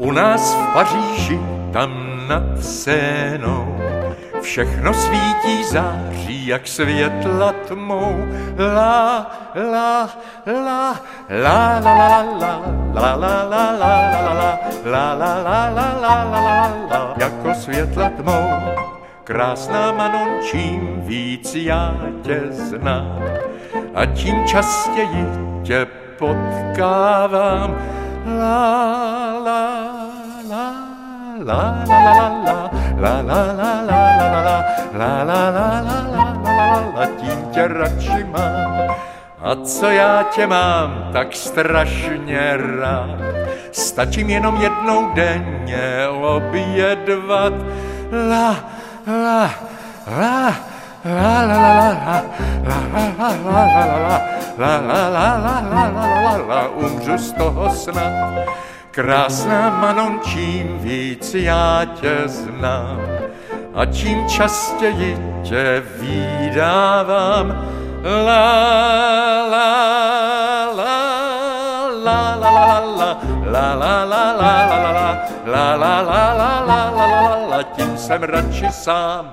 U nás v Paříži, tam nad Sénou, všechno svítí, září, jak světla tmou. La, la, la, la, la, la, la, la, la, la, la, la, la, la, la, la, la, la, jako světla tmou. Krásná Manon, čím víc já tě znám, a tím častěji tě potkávám. La, la, la, la, la, la, la, la, la, la, la, la, la, la, la, tím tě radši mám. A co já tě mám tak strašně rád, stačím jenom jednou denně obědvat. La, la, la, la, la, la, la, la, la, umřu z toho snad. Krásná Manon, čím víc já tě znám, a čím častěji tě vídávám. La, la, la, la, la, la, la, la, la, la, la, la, la, la, la, la, la, tím jsem radši sám.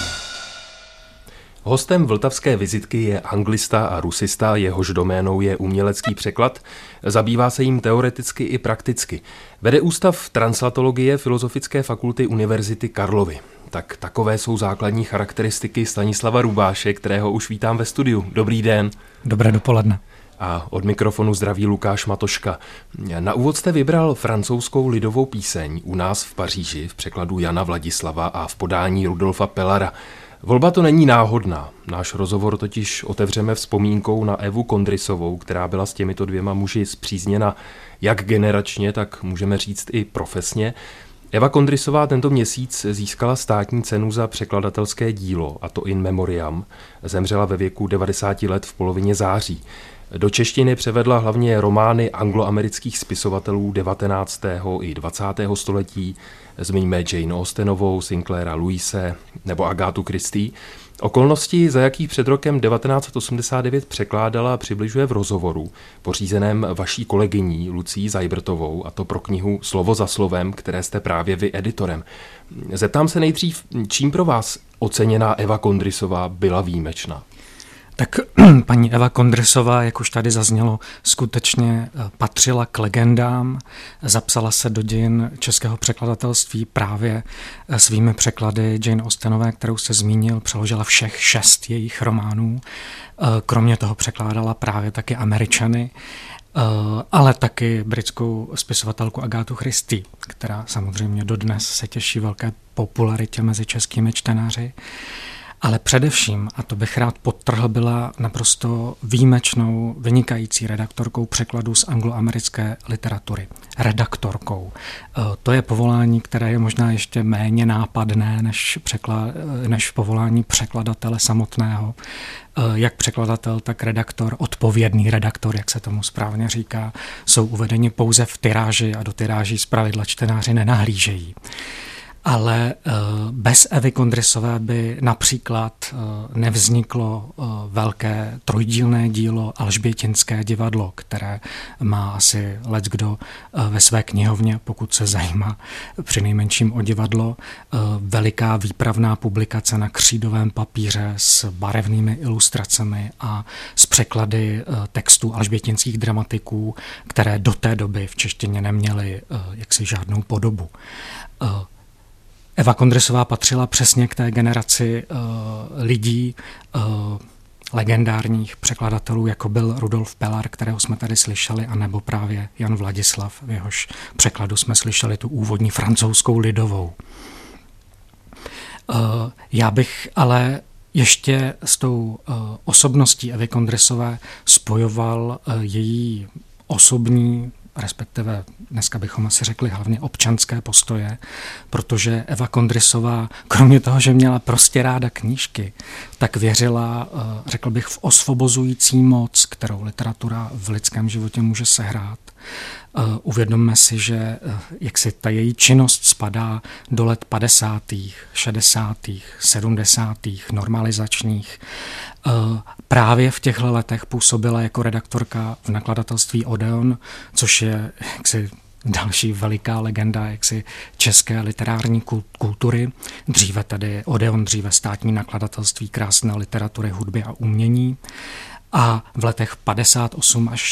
Hostem vltavské vizitky je anglista a rusista, jehož doménou je umělecký překlad. Zabývá se jím teoreticky i prakticky. Vede ústav translatologie Filozofické fakulty Univerzity Karlovy. Tak takové jsou základní charakteristiky Stanislava Rubáše, kterého už vítám ve studiu. Dobrý den. Dobré dopoledne. A od mikrofonu zdraví Lukáš Matoška. Na úvod jste vybral francouzskou lidovou píseň U nás v Paříži v překladu Jana Vladislava a v podání Rudolfa Pellara. Volba to není náhodná. Náš rozhovor totiž otevřeme vzpomínkou na Evu Kondrysovou, která byla s těmito dvěma muži spřízněna jak generačně, tak můžeme říct i profesně. Eva Kondrysová tento měsíc získala státní cenu za překladatelské dílo, a to in memoriam. Zemřela ve věku 90 let v polovině září. Do češtiny převedla hlavně romány angloamerických spisovatelů 19. i 20. století. Zmiňme Jane Austenovou, Sinclaira Lewise nebo Agátu Christie. Okolnosti, za jakých před rokem 1989 překládala, přibližuje v rozhovoru pořízeném vaší kolegyní Lucií Zajbrtovou, a to pro knihu Slovo za slovem, které jste právě vy editorem. Zeptám se nejdřív, čím pro vás oceněná Eva Kondrysová byla výjimečná? Tak paní Eva Kondrysová, jak už tady zaznělo, skutečně patřila k legendám, zapsala se do dějin českého překladatelství právě svými překlady Jane Austenové, kterou se zmínil, přeložila všech 6 jejich románů, kromě toho překládala právě taky Američany, ale taky britskou spisovatelku Agátu Christie, která samozřejmě dodnes se těší velké popularitě mezi českými čtenáři. Ale především, a to bych rád podtrhl, byla naprosto výjimečnou, vynikající redaktorkou překladů z angloamerické literatury. Redaktorkou. To je povolání, které je možná ještě méně nápadné než povolání překladatele samotného. Jak překladatel, tak redaktor, odpovědný redaktor, jak se tomu správně říká, jsou uvedeni pouze v tiráži a do tiráží zpravidla čtenáři nenahlížejí. Ale bez Evy Kondrysové by například nevzniklo velké trojdílné dílo Alžbětinské divadlo, které má asi leckdo ve své knihovně, pokud se zajímá přinejmenším o divadlo. Veliká výpravná publikace na křídovém papíře s barevnými ilustracemi a s překlady textů alžbětinských dramatiků, které do té doby v češtině neměly jaksi žádnou podobu. Eva Kondrysová patřila přesně k té generaci lidí, legendárních překladatelů, jako byl Rudolf Pellar, kterého jsme tady slyšeli, anebo právě Jan Vladislav, v jehož překladu jsme slyšeli tu úvodní francouzskou lidovou. Já bych ale ještě s tou osobností Evy Kondrysové spojoval její osobní, respektive dneska bychom asi řekli hlavně občanské postoje, protože Eva Kondrysová, kromě toho, že měla prostě ráda knížky, tak věřila, řekl bych, v osvobozující moc, kterou literatura v lidském životě může sehrát. Uvědomme si, že jak si ta její činnost spadá do let 50., 60., 70., normalizačních. Právě v těchto letech působila jako redaktorka v nakladatelství Odeon, což je jaksi další veliká legenda jaksi české literární kultury. Dříve tedy Odeon, dříve Státní nakladatelství krásné literatury, hudby a umění. A v letech 58 až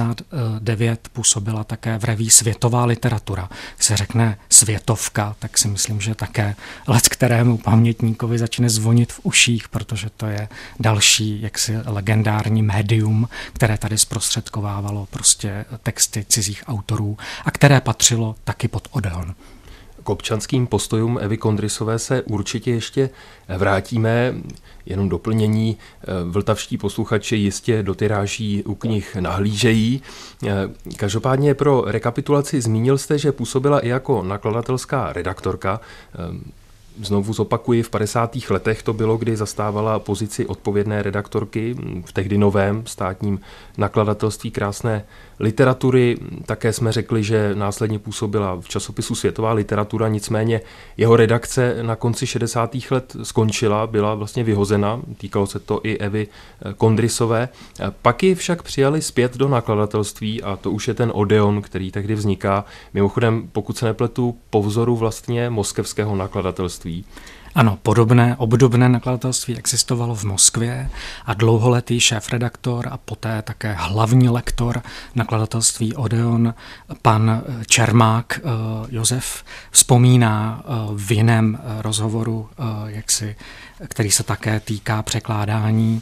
69 působila také v reví Světová literatura. Když se řekne světovka, tak si myslím, že také let, kterému pamětníkovi začne zvonit v uších, protože to je další jaksi legendární médium, které tady zprostředkovávalo prostě texty cizích autorů a které patřilo taky pod Odeon. K občanským postojům Evy Kondrysové se určitě ještě vrátíme. Jenom doplnění, vltavští posluchači jistě do tiráží u knih nahlížejí. Každopádně pro rekapitulaci zmínil jste, že působila i jako nakladatelská redaktorka. Znovu zopakuji, v 50. letech to bylo, kdy zastávala pozici odpovědné redaktorky v tehdy novém Státním nakladatelství krásné literatury. Také jsme řekli, že následně působila v časopisu Světová literatura, nicméně jeho redakce na konci 60. let skončila, byla vlastně vyhozena, týkalo se to i Evy Kondrysové. Pak ji však přijali zpět do nakladatelství a to už je ten Odeon, který tehdy vzniká. Mimochodem, pokud se nepletu, po vzoru vlastně moskevského nakladatelství. Ano, obdobné nakladatelství existovalo v Moskvě a dlouholetý šéfredaktor a poté také hlavní lektor nakladatelství Odeon, pan Čermák Josef, vzpomíná v jiném rozhovoru, který se také týká překládání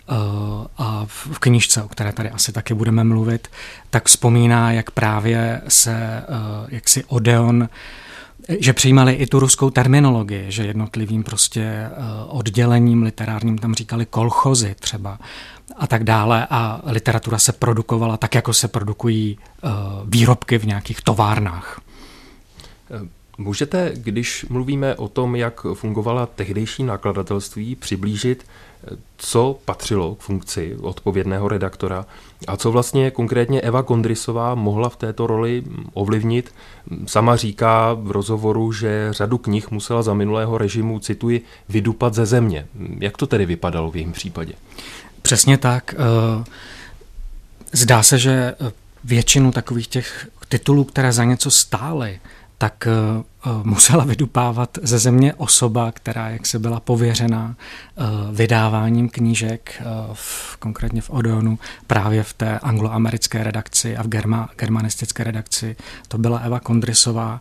a v knížce, o které tady asi taky budeme mluvit, tak vzpomíná, jak právě se Odeon, že přijímali i tu ruskou terminologii, že jednotlivým prostě oddělením literárním tam říkali kolchozy třeba a tak dále a literatura se produkovala tak, jako se produkují výrobky v nějakých továrnách. Můžete, když mluvíme o tom, jak fungovala tehdejší nakladatelství, přiblížit, co patřilo k funkci odpovědného redaktora a co vlastně konkrétně Eva Kondrysová mohla v této roli ovlivnit? Sama říká v rozhovoru, že řadu knih musela za minulého režimu, cituji, vydupat ze země. Jak to tedy vypadalo v jejím případě? Přesně tak. Zdá se, že většinu takových těch titulů, které za něco stály, tak musela vydupávat ze země osoba, která jaksi byla pověřena vydáváním knížek, konkrétně v Odeonu, právě v té angloamerické redakci a v germanistické redakci. To byla Eva Kondrysová.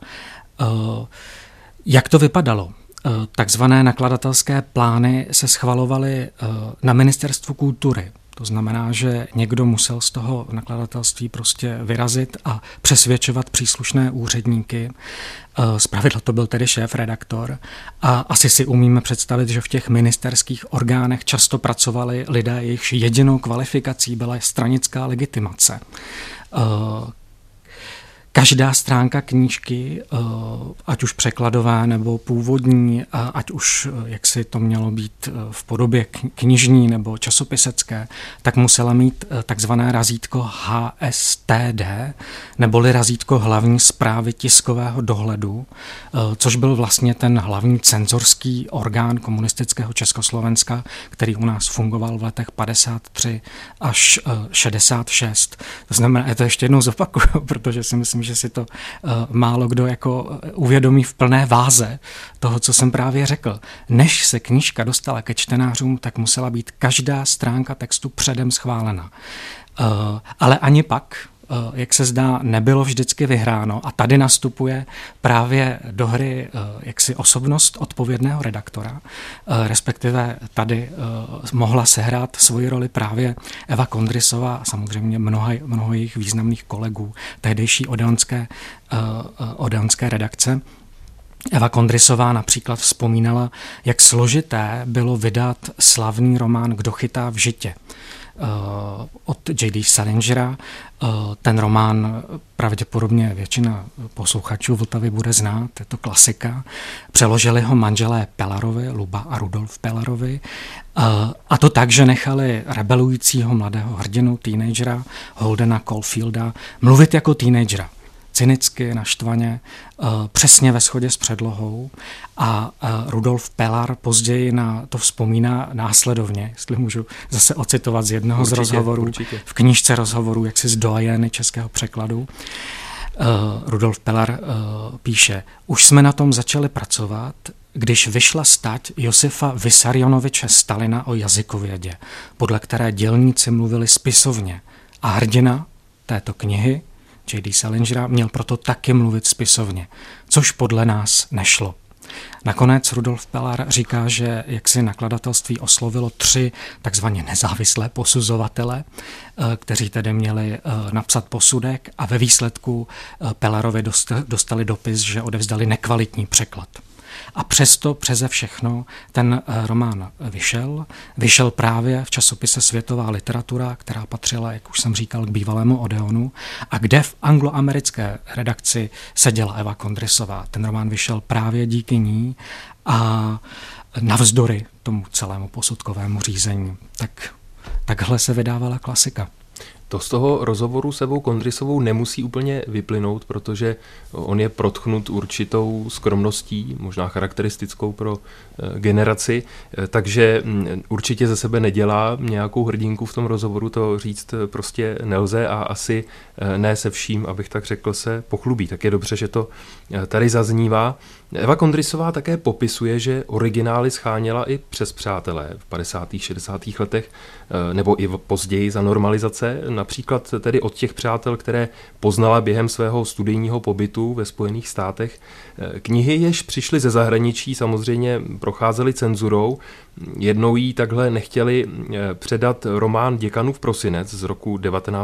Jak to vypadalo? Takzvané nakladatelské plány se schvalovaly na Ministerstvu kultury. To znamená, že někdo musel z toho nakladatelství prostě vyrazit a přesvědčovat příslušné úředníky. Zpravidla to byl tedy šéf-redaktor a asi si umíme představit, že v těch ministerských orgánech často pracovali lidé, jejichž jedinou kvalifikací byla stranická legitimace. Každá stránka knížky, ať už překladové nebo původní, ať už jak si to mělo být v podobě knižní nebo časopisecké, tak musela mít takzvané razítko HSTD, neboli razítko hlavní správy tiskového dohledu, což byl vlastně ten hlavní cenzorský orgán komunistického Československa, který u nás fungoval v letech 53 až 66. To znamená, já to ještě jednou zopakuju, protože si myslím, že si to málo kdo jako uvědomí v plné váze toho, co jsem právě řekl. Než se knížka dostala ke čtenářům, tak musela být každá stránka textu předem schválena. Ale ani pak, jak se zdá, nebylo vždycky vyhráno a tady nastupuje právě do hry jaksi osobnost odpovědného redaktora, respektive tady mohla sehrát svoji roli právě Eva Kondrysová a samozřejmě mnoho jejich významných kolegů tehdejší odeonské redakce. Eva Kondrysová například vzpomínala, jak složité bylo vydat slavný román Kdo chytá v žitě od J.D. Salingera. Ten román pravděpodobně většina posluchačů Vltavy bude znát, je to klasika. Přeložili ho manželé Pellarovi, Luba a Rudolf Pellarovi, a to tak, že nechali rebelujícího mladého hrdinu, teenagera Holdena Caulfielda mluvit jako teenagera. Cynicky, naštvaně, přesně ve shodě s předlohou a Rudolf Pellar později na to vzpomíná následovně, jestli můžu zase ocitovat z jednoho z rozhovorů, v knížce rozhovorů, jaksi z doajeny českého překladu. Rudolf Peller píše, už jsme na tom začali pracovat, když vyšla stať Josifa Vissarionoviče Stalina o jazykovědě, podle které dělníci mluvili spisovně a hrdina této knihy, J.D. Salingera, měl proto taky mluvit spisovně, což podle nás nešlo. Nakonec Rudolf Peller říká, že jaksi nakladatelství oslovilo 3 takzvaně nezávislé posuzovatele, kteří tedy měli napsat posudek a ve výsledku Pellerovi dostali dopis, že odevzdali nekvalitní překlad. A přesto přeze všechno ten román vyšel právě v časopise Světová literatura, která patřila, jak už jsem říkal, k bývalému Odeonu, a kde v angloamerické redakci seděla Eva Kondrysová. Ten román vyšel právě díky ní a navzdory tomu celému posudkovému řízení. Takhle se vydávala klasika. To z toho rozhovoru s Evou Kondrysovou nemusí úplně vyplynout, protože on je protchnut určitou skromností, možná charakteristickou pro generaci, takže určitě ze sebe nedělá nějakou hrdinku v tom rozhovoru, to říct prostě nelze a asi ne se vším, abych tak řekl, se pochlubí. Tak je dobře, že to tady zaznívá. Eva Kondrysová také popisuje, že originály scháněla i přes přátelé v 50. 60. letech, nebo i později za normalizace, například tedy od těch přátel, které poznala během svého studijního pobytu ve Spojených státech. Knihy, jež přišly ze zahraničí, samozřejmě procházely cenzurou. Jednou jí takhle nechtěli předat román Děkanův prosinec z roku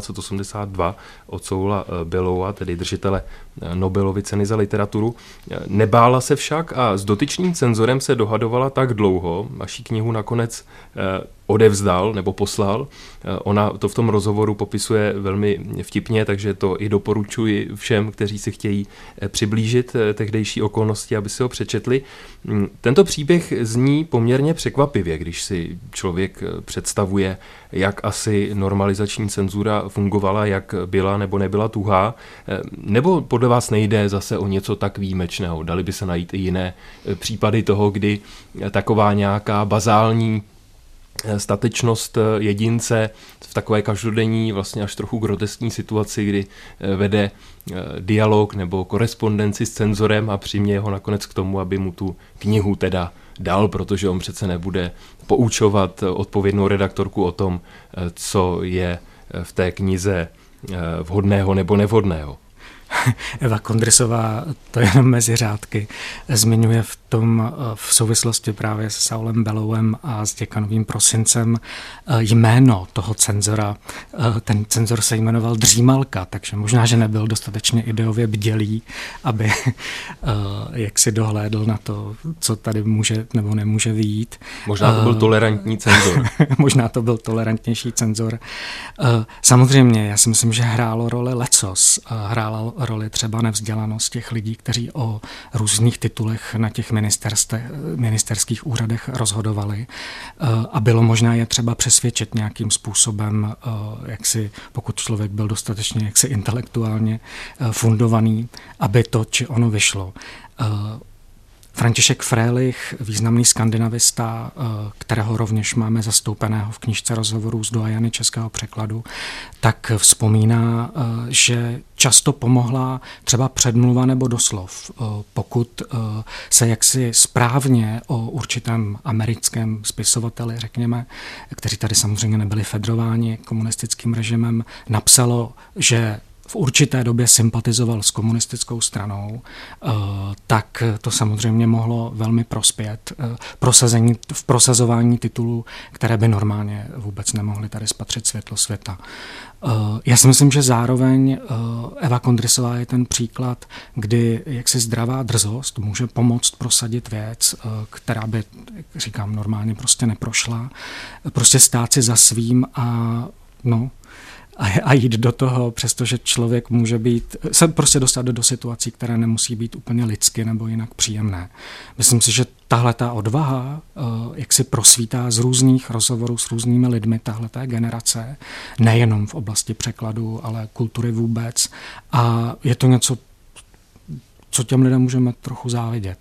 1982 od Saula Bellowa, tedy držitele Nobelovy ceny za literaturu. Nebála se však a s dotyčným cenzorem se dohadovala tak dlouho, až jí knihu nakonec odevzdal nebo poslal. Ona to v tom rozhovoru popisuje velmi vtipně, takže to i doporučuji všem, kteří si chtějí přiblížit tehdejší okolnosti, aby si ho přečetli. Tento příběh zní poměrně překvapivě, když si člověk představuje, jak asi normalizační cenzura fungovala, jak byla nebo nebyla tuhá. Nebo podle vás nejde zase o něco tak výjimečného? Dali by se najít i jiné případy toho, kdy taková nějaká bazální statečnost jedince v takové každodenní, vlastně až trochu groteskní situaci, kdy vede dialog nebo korespondenci s cenzorem a přiměje ho nakonec k tomu, aby mu tu knihu teda dal, protože on přece nebude poučovat odpovědnou redaktorku o tom, co je v té knize vhodného nebo nevhodného. Eva Kondrysová, to jenom mezi řádky, zmiňuje v souvislosti právě s Saulem Bellowem a s Děkanovým prosincem jméno toho cenzora. Ten cenzor se jmenoval Dřímalka, takže možná, že nebyl dostatečně ideově bdělý, aby jak si dohlédl na to, co tady může nebo nemůže vyjít. Možná to byl tolerantní cenzor. Možná to byl tolerantnější cenzor. Samozřejmě, já si myslím, že hrálo roli lecos. Hrála roli třeba nevzdělanost těch lidí, kteří o různých titulech na těch ministerských úřadech rozhodovali a bylo možná je třeba přesvědčit nějakým způsobem, jaksi, pokud člověk byl dostatečně jaksi intelektuálně fundovaný, aby to či ono vyšlo. František Frélich, významný skandinavista, kterého rovněž máme zastoupeného v knížce rozhovorů s doajany českého překladu, tak vzpomíná, že často pomohla třeba předmluva nebo doslov. Pokud se jaksi správně o určitém americkém spisovateli, řekněme, kteří tady samozřejmě nebyli fedrováni komunistickým režimem, napsalo, že v určité době sympatizoval s komunistickou stranou, tak to samozřejmě mohlo velmi prospět v prosazování titulů, které by normálně vůbec nemohly tady spatřit světlo světa. Já si myslím, že zároveň Eva Kondrysová je ten příklad, kdy jaksi zdravá drzost může pomoct prosadit věc, která by, jak říkám, normálně prostě neprošla. Prostě stát si za svým a jít do toho, přestože člověk může se prostě dostat do situací, které nemusí být úplně lidsky nebo jinak příjemné. Myslím si, že tahleta odvaha, jak si prosvítá z různých rozhovorů s různými lidmi tahleté generace, nejenom v oblasti překladu, ale kultury vůbec. A je to něco, co těm lidem můžeme trochu závidět.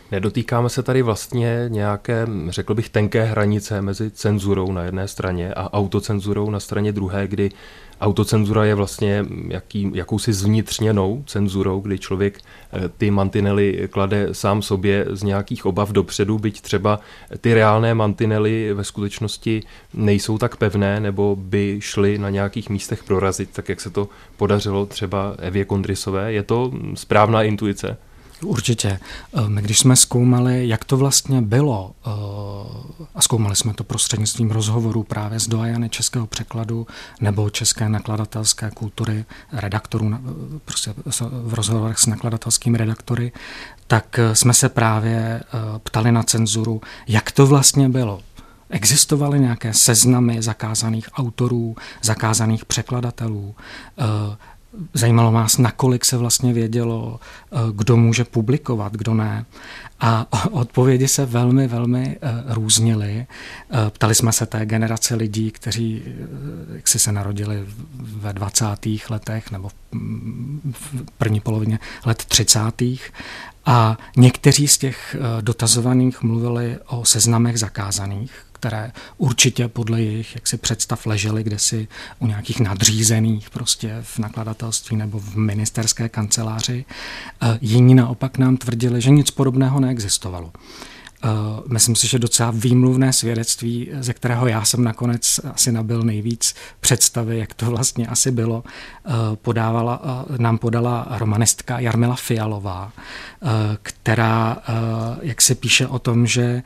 Nedotýkáme se tady vlastně nějaké, řekl bych, tenké hranice mezi cenzurou na jedné straně a autocenzurou na straně druhé, kdy autocenzura je vlastně jakousi zvnitřněnou cenzurou, kdy člověk ty mantinely klade sám sobě z nějakých obav dopředu, byť třeba ty reálné mantinely ve skutečnosti nejsou tak pevné nebo by šly na nějakých místech prorazit, tak jak se to podařilo třeba Evě Kondrysové. Je to správná intuice? Určitě. My když jsme zkoumali, jak to vlastně bylo, a zkoumali jsme to prostřednictvím rozhovorů právě s doajany českého překladu nebo české nakladatelské kultury, redaktorů, prostě v rozhovorech s nakladatelskými redaktory, tak jsme se právě ptali na cenzuru, jak to vlastně bylo. Existovaly nějaké seznamy zakázaných autorů, zakázaných překladatelů. Zajímalo nás, nakolik se vlastně vědělo, kdo může publikovat, kdo ne. A odpovědi se velmi, velmi různily. Ptali jsme se té generace lidí, kteří jaksi se narodili ve 20. letech nebo v první polovině let 30. A někteří z těch dotazovaných mluvili o seznamech zakázaných, které určitě podle jejich jaksi představ ležely kdesi u nějakých nadřízených prostě v nakladatelství nebo v ministerské kanceláři. Jiní naopak nám tvrdili, že nic podobného neexistovalo. Myslím si, že docela výmluvné svědectví, ze kterého já jsem nakonec asi nabyl nejvíc představy, jak to vlastně asi bylo, nám podala romanistka Jarmila Fialová, která jak se píše o tom, že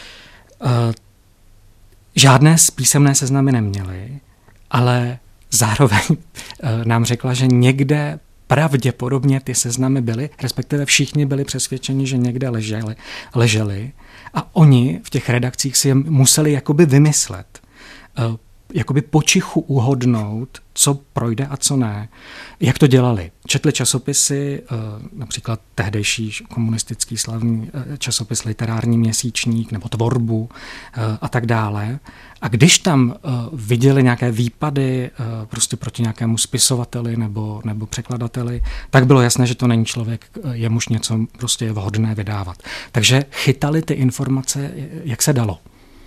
žádné písemné seznamy neměli, ale zároveň nám řekla, že někde pravděpodobně ty seznamy byly, respektive všichni byli přesvědčeni, že někde leželi a oni v těch redakcích si je museli jakoby vymyslet, jakoby počichu uhodnout, co projde a co ne. Jak to dělali? Četli časopisy, například tehdejší komunistický slavný časopis Literární měsíčník nebo Tvorbu a tak dále. A když tam viděli nějaké výpady prostě proti nějakému spisovateli nebo překladateli, tak bylo jasné, že to není člověk, jemuž něco prostě je vhodné vydávat. Takže chytali ty informace, jak se dalo.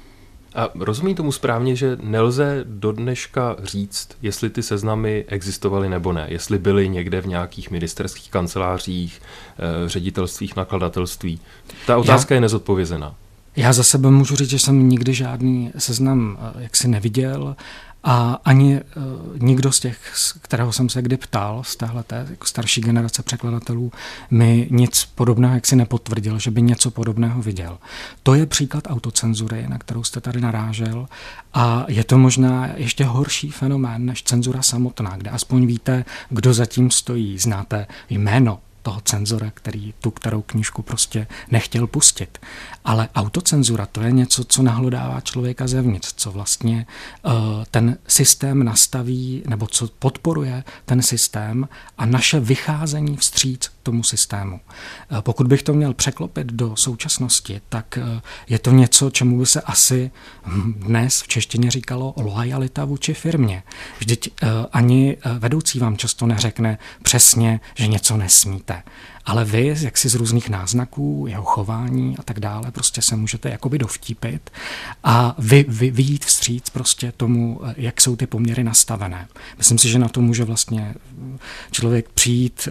A rozumím tomu správně, že nelze do dneška říct, jestli ty seznamy existovaly nebo ne, jestli byly někde v nějakých ministerských kancelářích, ředitelstvích, nakladatelství. Ta otázka je nezodpovězená. Já za sebe můžu říct, že jsem nikdy žádný seznam jaksi neviděl a ani nikdo z těch, kterého jsem se kdy ptal, z téhleté jako starší generace překladatelů, mi nic podobného jaksi nepotvrdil, že by něco podobného viděl. To je příklad autocenzury, na kterou jste tady narážel, a je to možná ještě horší fenomén než cenzura samotná, kde aspoň víte, kdo zatím stojí, znáte jméno toho cenzora, který tu kterou knížku prostě nechtěl pustit. Ale autocenzura, to je něco, co nahlodává člověka zevnitř, co vlastně ten systém nastaví, nebo co podporuje ten systém a naše vycházení vstříc tomu systému. Pokud bych to měl překlopit do současnosti, tak je to něco, čemu by se asi dnes v češtině říkalo loajalita vůči firmě. Vždyť ani vedoucí vám často neřekne přesně, že něco nesmíte. Ale vy, jak si z různých náznaků, jeho chování a tak dále, prostě se můžete jakoby dovtípit a vyjít vstříc prostě tomu, jak jsou ty poměry nastavené. Myslím si, že na to může vlastně člověk přijít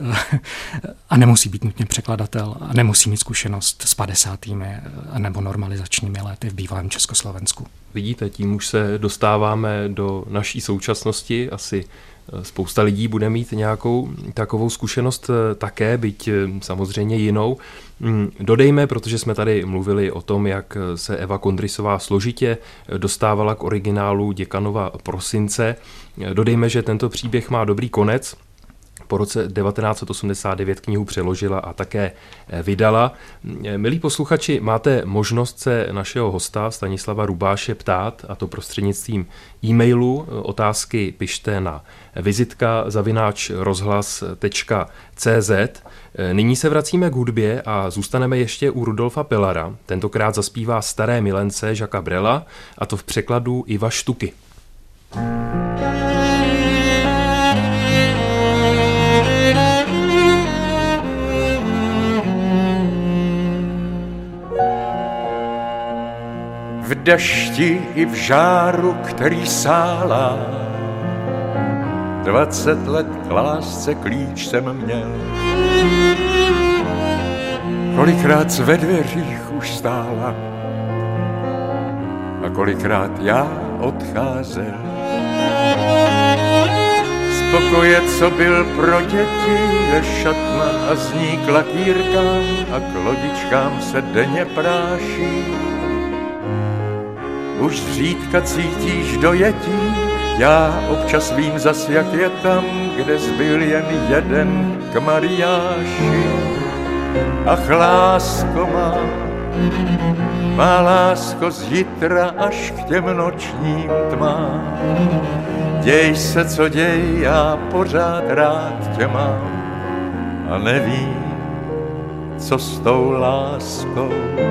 a nemusí být nutně překladatel a nemusí mít zkušenost s 50. nebo normalizačními lety v bývalém Československu. Vidíte, tím už se dostáváme do naší současnosti. Asi spousta lidí bude mít nějakou takovou zkušenost také, byť samozřejmě jinou. Dodejme, protože jsme tady mluvili o tom, jak se Eva Kondrysová složitě dostávala k originálu Děkanova Prosince. Dodejme, že tento příběh má dobrý konec. Po roce 1989 knihu přeložila a také vydala. Milí posluchači, máte možnost se našeho hosta Stanislava Rubáše ptát, a to prostřednictvím e-mailu. Otázky pište na vizitka@rozhlas.cz. Nyní se vracíme k hudbě a zůstaneme ještě u Rudolfa Pellara. Tentokrát zaspívá Staré milence Jacquesa Brela, a to v překladu Iva Štuky. dešti i v žáru, který sálá. 20 let k lásce klíč jsem měl. Kolikrát ve dveřích už stála a kolikrát já odcházel. Z pokoje, co byl pro děti, je šatna a z ní k lakírkám a k lodičkám se denně práší. Už zřídka cítíš dojetí, já občas vím zas, jak je tam, kde zbyl jen jeden k mariáši. Ach, lásko má lásko z jitra až k těm nočním tmám. Děj se, co děj, já pořád rád tě mám a nevím, co s tou láskou.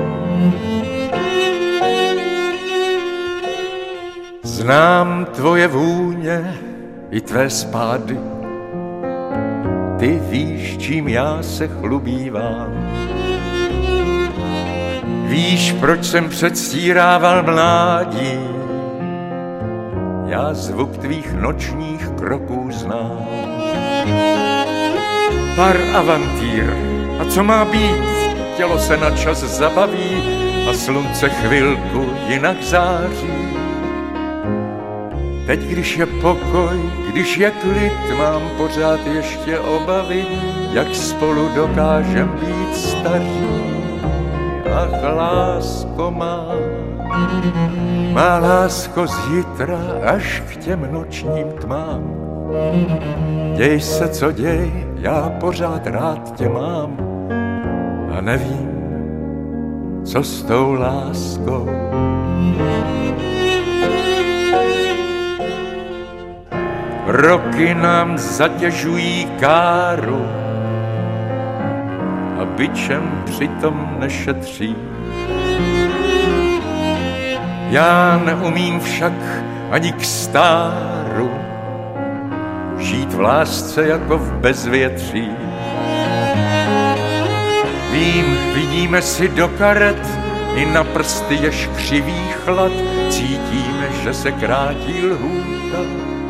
Znám tvoje vůně i tvé spády, ty víš, čím já se chlubívám. Víš, proč jsem předstírával mládí, já zvuk tvých nočních kroků znám. Pár avantýr, a co má být? Tělo se na čas zabaví a slunce chvilku jinak září. Teď, když je pokoj, když je klid, mám pořád ještě obavy, jak spolu dokážem být staří. Ach, lásko má lásko z jitra až k těm nočním tmám. Děj se, co děj, já pořád rád tě mám a nevím, co s tou láskou. Roky nám zatěžují káru a bičem přitom nešetří. Já neumím však ani k stáru žít v lásce jako v bezvětří. Vím, vidíme si do karet, i na prsty jež křivý chlad, cítíme, že se krátí lhůta.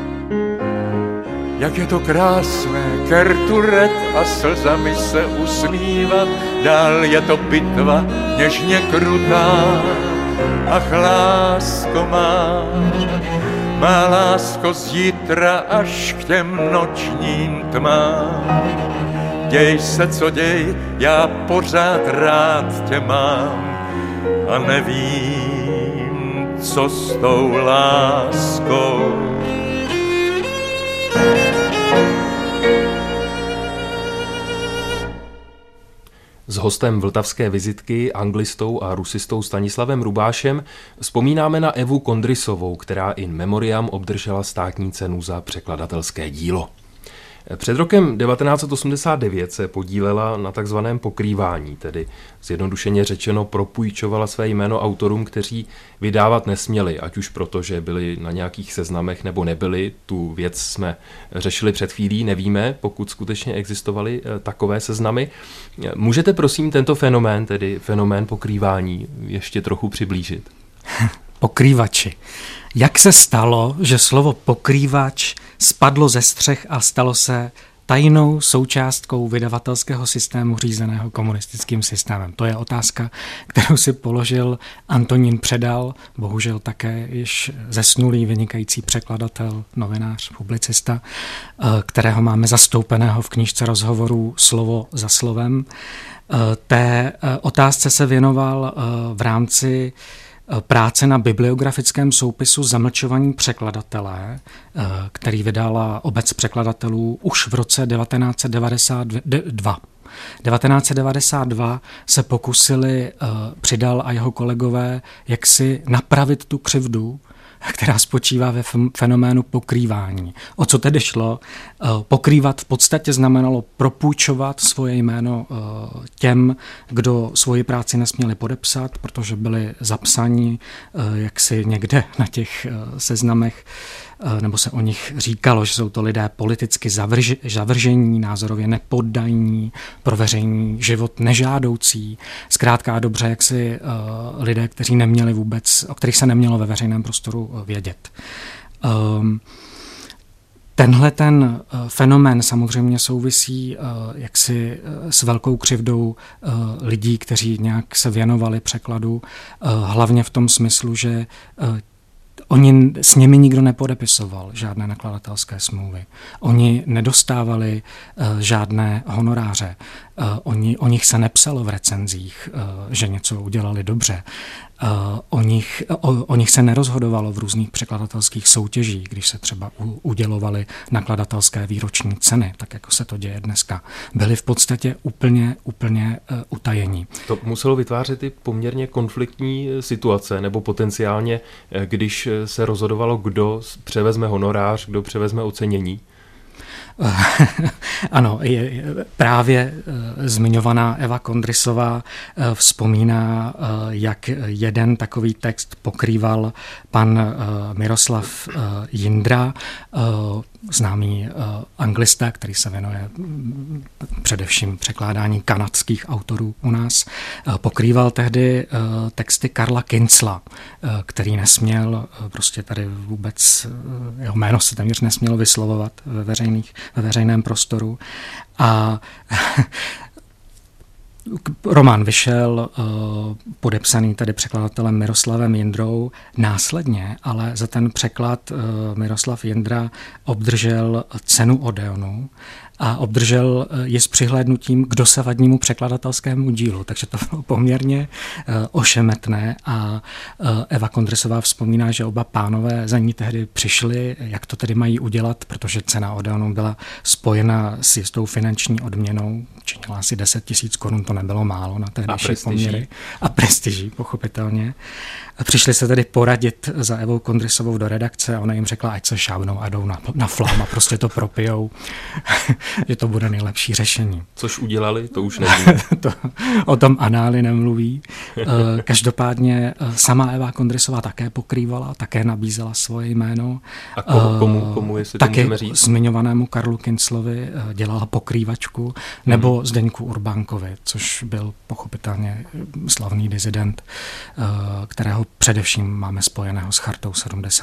Jak je to krásné, kerturet a slzami se usmívat, dál je to bitva něžně krutá. Ach, lásko má lásko z jitra až k těm nočním tmám. Děj se, co děj, já pořád rád tě mám a nevím, co s tou láskou. S hostem vltavské vizitky, anglistou a rusistou Stanislavem Rubášem vzpomínáme na Evu Kondrysovou, která in memoriam obdržela státní cenu za překladatelské dílo. Před rokem 1989 se podílela na takzvaném pokrývání, tedy zjednodušeně řečeno propůjčovala své jméno autorům, kteří vydávat nesměli, ať už proto, že byli na nějakých seznamech nebo nebyli. Tu věc jsme řešili před chvílí, nevíme, pokud skutečně existovaly takové seznamy. Můžete prosím tento fenomén, tedy fenomén pokrývání, ještě trochu přiblížit? Pokrývači. Jak se stalo, že slovo pokrývač spadlo ze střech a stalo se tajnou součástkou vydavatelského systému řízeného komunistickým systémem? To je otázka, kterou si položil Antonín Předal, bohužel také již zesnulý vynikající překladatel, novinář, publicista, kterého máme zastoupeného v knížce rozhovorů Slovo za slovem. Té otázce se věnoval v rámci práce na bibliografickém soupisu Zamlčovaní překladatelé, který vydala Obec překladatelů už v roce 1992. 1992 se pokusili Přidal a jeho kolegové jak si napravit tu křivdu, která spočívá ve fenoménu pokrývání. O co tedy šlo? Pokrývat v podstatě znamenalo propůjčovat svoje jméno těm, kdo svoji práci nesměli podepsat, protože byli zapsaní jaksi někde na těch seznamech nebo se o nich říkalo, že jsou to lidé politicky zavržení, názorově nepoddaní, pro veřejný život nežádoucí, zkrátka a dobře, jaksi lidé, kteří neměli vůbec, o kterých se nemělo ve veřejném prostoru vědět. Tenhle ten fenomén samozřejmě souvisí jaksi s velkou křivdou lidí, kteří nějak se věnovali překladu, hlavně v tom smyslu, že s nimi nikdo nepodepisoval žádné nakladatelské smlouvy. Oni nedostávali žádné honoráře. O nich se nepsalo v recenzích, že něco udělali dobře. O nich se nerozhodovalo v různých překladatelských soutěžích, když se třeba udělovaly nakladatelské výroční ceny, tak jako se to děje dneska. Byli v podstatě úplně utajení. To muselo vytvářet i poměrně konfliktní situace, nebo potenciálně, když se rozhodovalo, kdo převezme honorář, kdo převezme ocenění. Ano, právě zmiňovaná Eva Kondrysová vzpomíná, jak jeden takový text pokrýval pan Miroslav Jindra, známý anglista, který se věnuje především překládání kanadských autorů u nás. Pokrýval tehdy texty Karla Kinzla, který nesměl, prostě tady vůbec, jeho jméno se téměř nesmělo vyslovovat ve veřejném prostoru. A román vyšel podepsaný tady překladatelem Miroslavem Jindrou. Následně ale za ten překlad Miroslav Jindra obdržel cenu Odeonu a obdržel ji s přihlédnutím k dosavadnímu překladatelskému dílu. Takže to bylo poměrně ošemetné a Eva Kondrysová vzpomíná, že oba pánové za ní tehdy přišli, jak to tedy mají udělat, protože cena Odeonu byla spojena s jistou finanční odměnou, činila asi 10 000 korun, to nebylo málo na tehdejší poměry. A prestiží, pochopitelně. Přišli se tedy poradit za Evou Kondrysovou do redakce a ona jim řekla, ať se šáhnou a jdou na flám a prostě to propijou, že to bude nejlepší řešení. Což udělali, to už nevím. O tom anály nemluví. Každopádně sama Eva Kondrysová také pokrývala, také nabízela svoje jméno. A komu jestli to můžeme říct? Taky zmiňovanému Karlu Kinzlovi dělala pokrývačku, nebo Zdeňku Urbánkovi, což byl pochopitelně slavný disident, kterého především máme spojeného s Chartou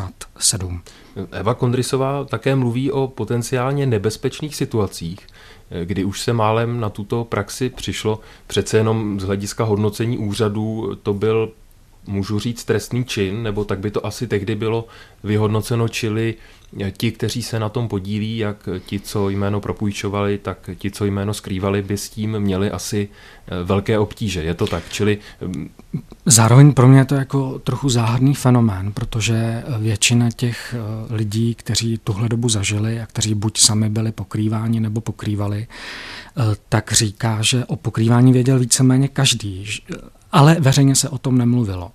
77. Eva Kondrysová také mluví o potenciálně nebezpečných situacích, kdy už se málem na tuto praxi přišlo. Přece jenom z hlediska hodnocení úřadů to byl, můžu říct, trestný čin, nebo tak by to asi tehdy bylo vyhodnoceno, čili ti, kteří se na tom podílí, jak ti, co jméno propůjčovali, tak ti, co jméno skrývali, by s tím měli asi velké obtíže. Je to tak? Čili zároveň pro mě je to jako trochu záhadný fenomén, protože většina těch lidí, kteří tuhle dobu zažili a kteří buď sami byli pokrýváni nebo pokrývali, tak říká, že o pokrývání věděl víceméně každý, ale veřejně se o tom nemluvilo.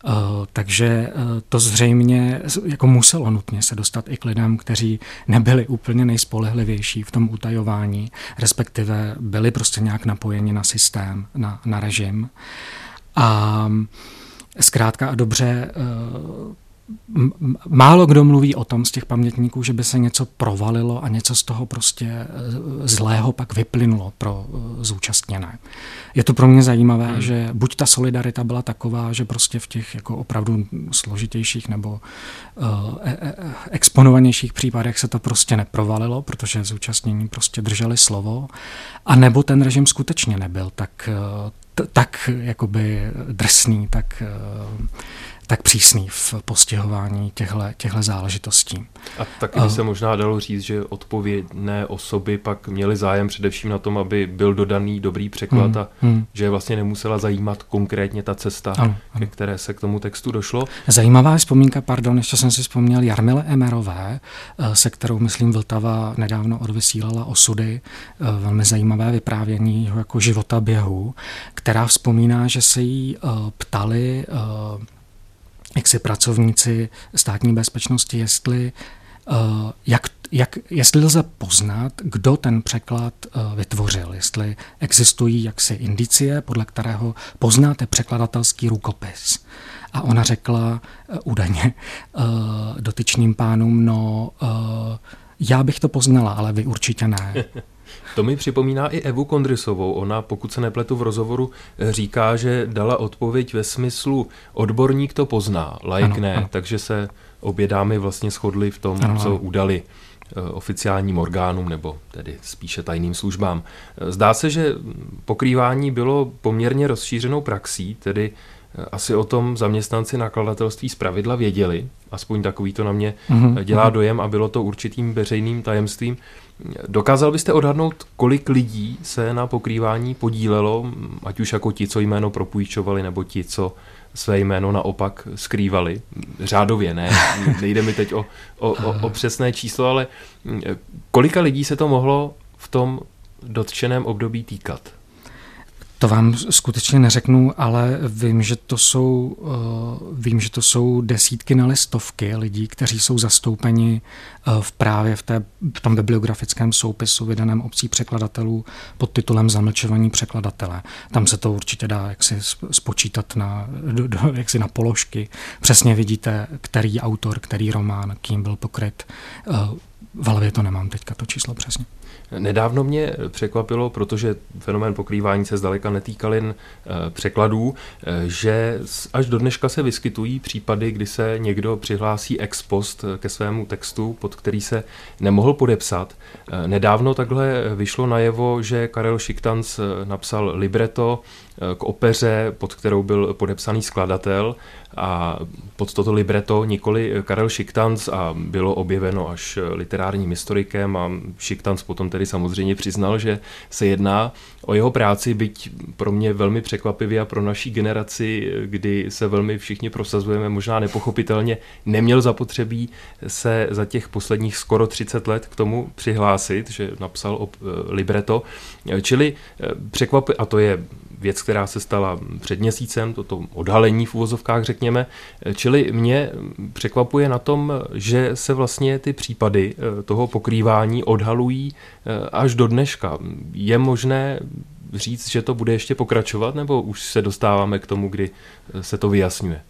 Takže to zřejmě jako muselo nutně se dostat i k lidem, kteří nebyli úplně nejspolehlivější v tom utajování, respektive byli prostě nějak napojeni na systém, na režim. A zkrátka a dobře, málo kdo mluví o tom z těch pamětníků, že by se něco provalilo a něco z toho prostě zlého pak vyplynulo pro zúčastněné. Je to pro mě zajímavé, že buď ta solidarita byla taková, že prostě v těch jako opravdu složitějších nebo exponovanějších případech se to prostě neprovalilo, protože zúčastnění prostě drželi slovo, a nebo ten režim skutečně nebyl tak jakoby drsný, tak přísný v postihování těchto záležitostí. A taky by se možná dalo říct, že odpovědné osoby pak měly zájem především na tom, aby byl dodaný dobrý překlad a že vlastně nemusela zajímat konkrétně ta cesta, ke které se k tomu textu došlo. Zajímavá je vzpomínka, ještě jsem si vzpomněl, Jarmile Emerové, se kterou, myslím, Vltava nedávno odvysílala Osudy, velmi zajímavé vyprávění jako života běhu, která vzpomíná, že se jí ptali jak si pracovníci státní bezpečnosti, jestli jestli lze poznat, kdo ten překlad vytvořil, jestli existují jaksi indicie, podle kterého poznáte překladatelský rukopis. A ona řekla údajně dotyčným pánům, já bych to poznala, ale vy určitě ne. To mi připomíná i Evu Kondrysovou. Ona, pokud se nepletu v rozhovoru, říká, že dala odpověď ve smyslu odborník to pozná, laik ne, ano. Takže se obě dámy vlastně shodly v tom, co udali oficiálním orgánům nebo tedy spíše tajným službám. Zdá se, že pokrývání bylo poměrně rozšířenou praxí, tedy asi o tom zaměstnanci nakladatelství zpravidla věděli, aspoň takový to na mě dělá dojem a bylo to určitým veřejným tajemstvím. Dokázal byste odhadnout, kolik lidí se na pokrývání podílelo, ať už jako ti, co jméno propůjčovali, nebo ti, co své jméno naopak skrývali? Řádově, ne? Nejde mi teď o přesné číslo, ale kolika lidí se to mohlo v tom dotčeném období týkat? To vám skutečně neřeknu, ale vím, že to jsou desítky, ne stovky lidí, kteří jsou zastoupeni právě v tom bibliografickém soupisu vydaném obcí překladatelů pod titulem Zamlčovaní překladatele. Tam se to určitě dá jaksi spočítat jaksi na položky. Přesně vidíte, který autor, který román, kým byl pokryt. V hlavě to nemám teďka to číslo přesně. Nedávno mě překvapilo, protože fenomén pokrývání se zdaleka netýkal jen překladů, že až do dneška se vyskytují případy, kdy se někdo přihlásí ex post ke svému textu, pod který se nemohl podepsat. Nedávno takhle vyšlo najevo, že Karel Šichtanc napsal libreto k opeře, pod kterou byl podepsaný skladatel, a pod toto libreto nikoli Karel Šichtanc, a bylo objeveno až literárním historikem, a Šichtanc potom tedy samozřejmě přiznal, že se jedná o jeho práci, byť pro mě velmi překvapivě a pro naší generaci, kdy se velmi všichni prosazujeme, možná nepochopitelně neměl zapotřebí se za těch posledních skoro 30 let k tomu přihlásit, že napsal libreto. Čili a to je věc, která se stala před měsícem, toto odhalení v uvozovkách řekněme, čili mě překvapuje na tom, že se vlastně ty případy toho pokrývání odhalují až do dneška. Je možné říct, že to bude ještě pokračovat, nebo už se dostáváme k tomu, kdy se to vyjasňuje?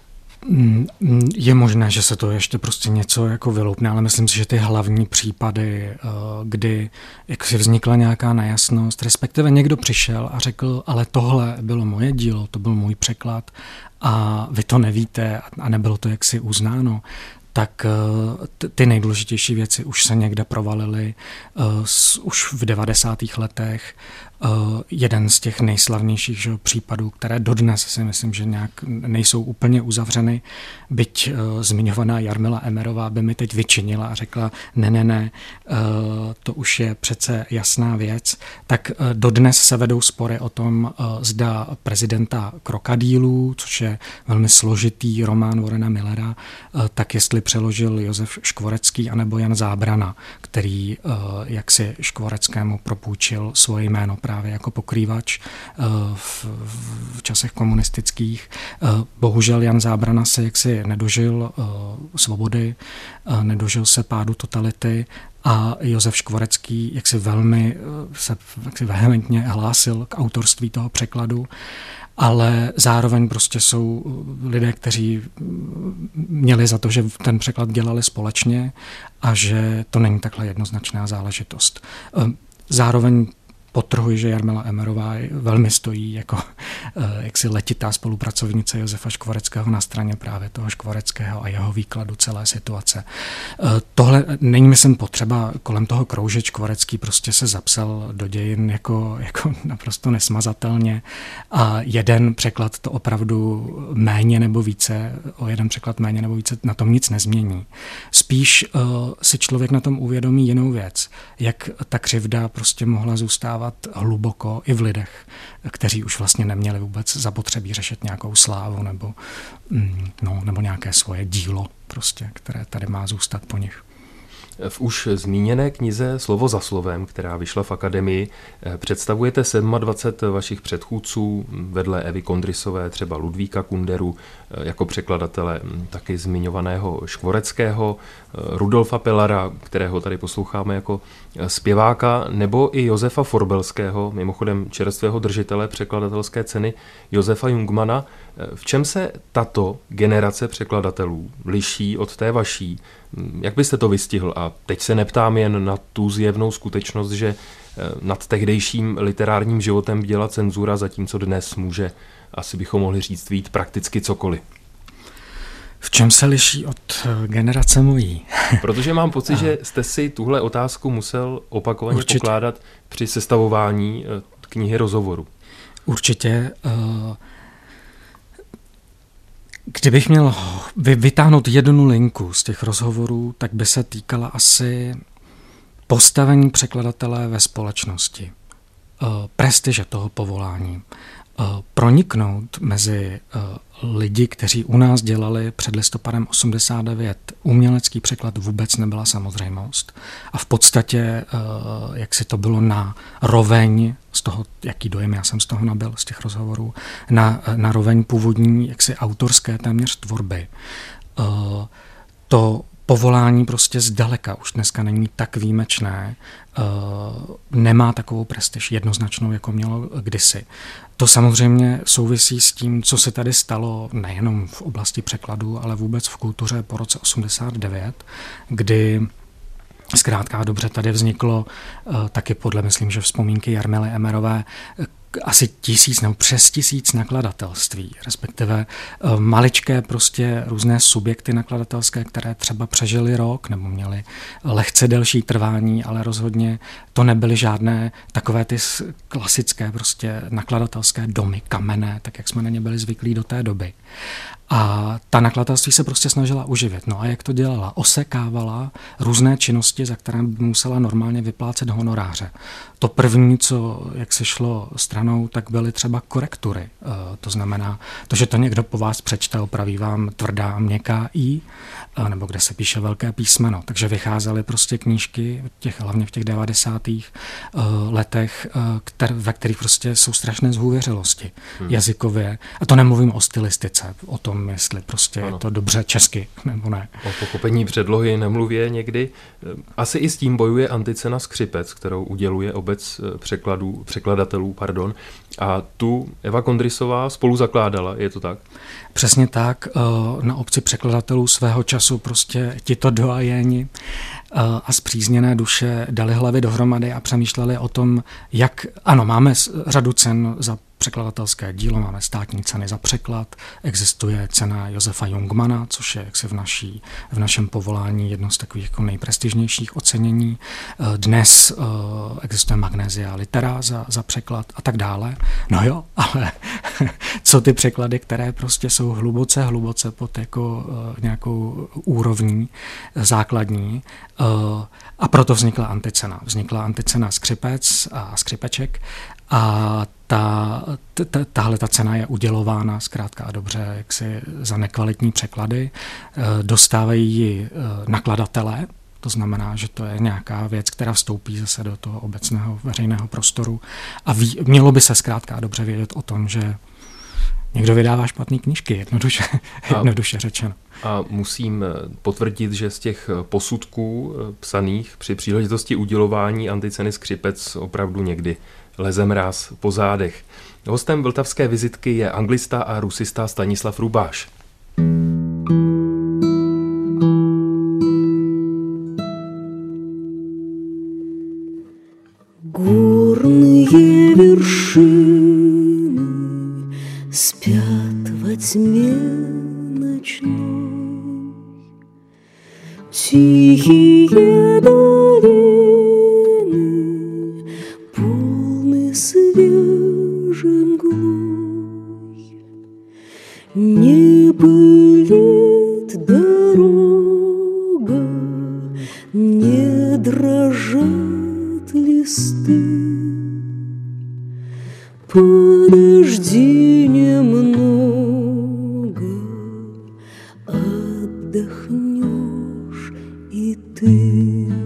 Je možné, že se to ještě prostě něco jako vyloupne, ale myslím si, že ty hlavní případy, kdy jak si vznikla nějaká nejasnost, respektive někdo přišel a řekl, ale tohle bylo moje dílo, to byl můj překlad a vy to nevíte a nebylo to jaksi uznáno, tak ty nejdůležitější věci už se někde provalily už v 90. letech. Jeden z těch nejslavnějších případů, které dodnes si myslím, že nějak nejsou úplně uzavřeny, byť zmiňovaná Jarmila Emmerová by mi teď vyčinila a řekla, ne, to už je přece jasná věc, tak dodnes se vedou spory o tom, zda prezidenta krokodýlů, což je velmi složitý román Warrena Millera, tak jestli přeložil Josef Škvorecký anebo Jan Zábrana, který jaksi Škvoreckému propůjčil svoje jméno právě jako pokrývač v časech komunistických. Bohužel Jan Zábrana se jaksi nedožil svobody, nedožil se pádu totality a Josef Škvorecký jaksi velmi se vehementně hlásil k autorství toho překladu, ale zároveň prostě jsou lidé, kteří měli za to, že ten překlad dělali společně a že to není takhle jednoznačná záležitost. Zároveň podtrhuji, že Jarmila Emmerová velmi stojí jako jaksi letitá spolupracovnice Josefa Škvoreckého na straně právě toho Škvoreckého a jeho výkladu celé situace. Tohle není, myslím, potřeba kolem toho kroužit. Škvorecký prostě se zapsal do dějin jako naprosto nesmazatelně a jeden překlad to opravdu méně nebo více, o jeden překlad méně nebo více na tom nic nezmění. Spíš si člověk na tom uvědomí jinou věc, jak ta křivda prostě mohla zůstávat hluboko i v lidech, kteří už vlastně neměli vůbec zapotřebí řešit nějakou slávu nebo nějaké svoje dílo, prostě, které tady má zůstat po nich. V už zmíněné knize Slovo za slovem, která vyšla v Akademii, představujete 27 vašich předchůdců vedle Evy Kondrysové, třeba Ludvíka Kunderu, jako překladatele taky zmiňovaného Škvoreckého, Rudolfa Pellara, kterého tady posloucháme jako zpěváka, nebo i Josefa Forbelského, mimochodem čerstvého držitele překladatelské ceny Josefa Jungmana. V čem se tato generace překladatelů liší od té vaší? Jak byste to vystihl? A teď se neptám jen na tu zjevnou skutečnost, že nad tehdejším literárním životem bděla cenzura, zatímco dnes může, asi bychom mohli říct, vít prakticky cokoliv. V čem se liší od generace mojí? Protože mám pocit, že jste si tuhle otázku musel opakovaně pokládat při sestavování knihy rozhovoru. Určitě. Kdybych měl vytáhnout jednu linku z těch rozhovorů, tak by se týkala asi postavení překladatele ve společnosti, prestiže toho povolání, proniknout mezi lidi, kteří u nás dělali před listopadem 89 umělecký překlad, vůbec nebyla samozřejmost. A v podstatě, jak si to bylo na roveň z toho, jaký dojem já jsem z toho nabyl, z těch rozhovorů, na roveň původní, jaksi autorské téměř tvorby. To povolání prostě zdaleka už dneska není tak výjimečné, nemá takovou prestiž jednoznačnou, jako mělo kdysi. To samozřejmě souvisí s tím, co se tady stalo nejenom v oblasti překladu, ale vůbec v kultuře po roce 89, kdy zkrátka dobře tady vzniklo taky podle, myslím, že vzpomínky Jarmily Emmerové, asi 1000 nebo přes 1000 nakladatelství, respektive maličké prostě různé subjekty nakladatelské, které třeba přežily rok nebo měly lehce delší trvání, ale rozhodně to nebyly žádné takové ty klasické prostě nakladatelské domy, kamenné, tak jak jsme na ně byli zvyklí do té doby. A ta nakladatelství se prostě snažila uživit. No a jak to dělala? Osekávala různé činnosti, za které by musela normálně vyplácet honoráře. To první, co jak se šlo stranou, tak byly třeba korektury. To znamená, to, že to někdo po vás přečte, opraví vám tvrdá a měkká i, nebo kde se píše velké písmeno. Takže vycházely prostě knížky, hlavně v těch 90. letech, ve kterých prostě jsou strašné zhůvěřilosti jazykově. A to nemluvím o stylistice, o tom, jestli prostě je to dobře česky, nebo ne. O pochopení předlohy nemluvě někdy. Asi i s tím bojuje Anticena Skřipec, kterou uděluje obec překladatelů. A tu Eva Kondrysová spolu zakládala, je to tak? Přesně tak. Na obci překladatelů svého času prostě tito doajeni a spřízněné duše dali hlavy dohromady a přemýšleli o tom, jak, ano, máme řadu cen za překladatelské dílo, máme státní ceny za překlad, existuje cena Josefa Jungmana, což je jaksi v našem povolání jedno z takových jako nejprestižnějších ocenění. Dnes existuje Magnesia Litera za překlad a tak dále. No jo, ale co ty překlady, které prostě jsou hluboce pod jako nějakou úrovní základní, a proto vznikla Anticena. Vznikla Anticena Skřipec a Skřipeček a tahle ta cena je udělována zkrátka a dobře jaksi za nekvalitní překlady. Dostávají ji nakladatelé, to znamená, že to je nějaká věc, která vstoupí zase do toho obecného veřejného prostoru a mělo by se zkrátka a dobře vědět o tom, že někdo vydává špatné knížky, jednoduše řečeno. A musím potvrdit, že z těch posudků psaných při příležitosti udělování Anticeny Skřipec opravdu někdy leze mráz po zádech. Hostem vltavské vizitky je anglista a rusista Stanislav Rubáš. Горные вершины спят во тьме ночной, тихие долины полны свежей мглой. Не пылит дорога, не дрожат листы. Подожди немного, отдохнешь и ты.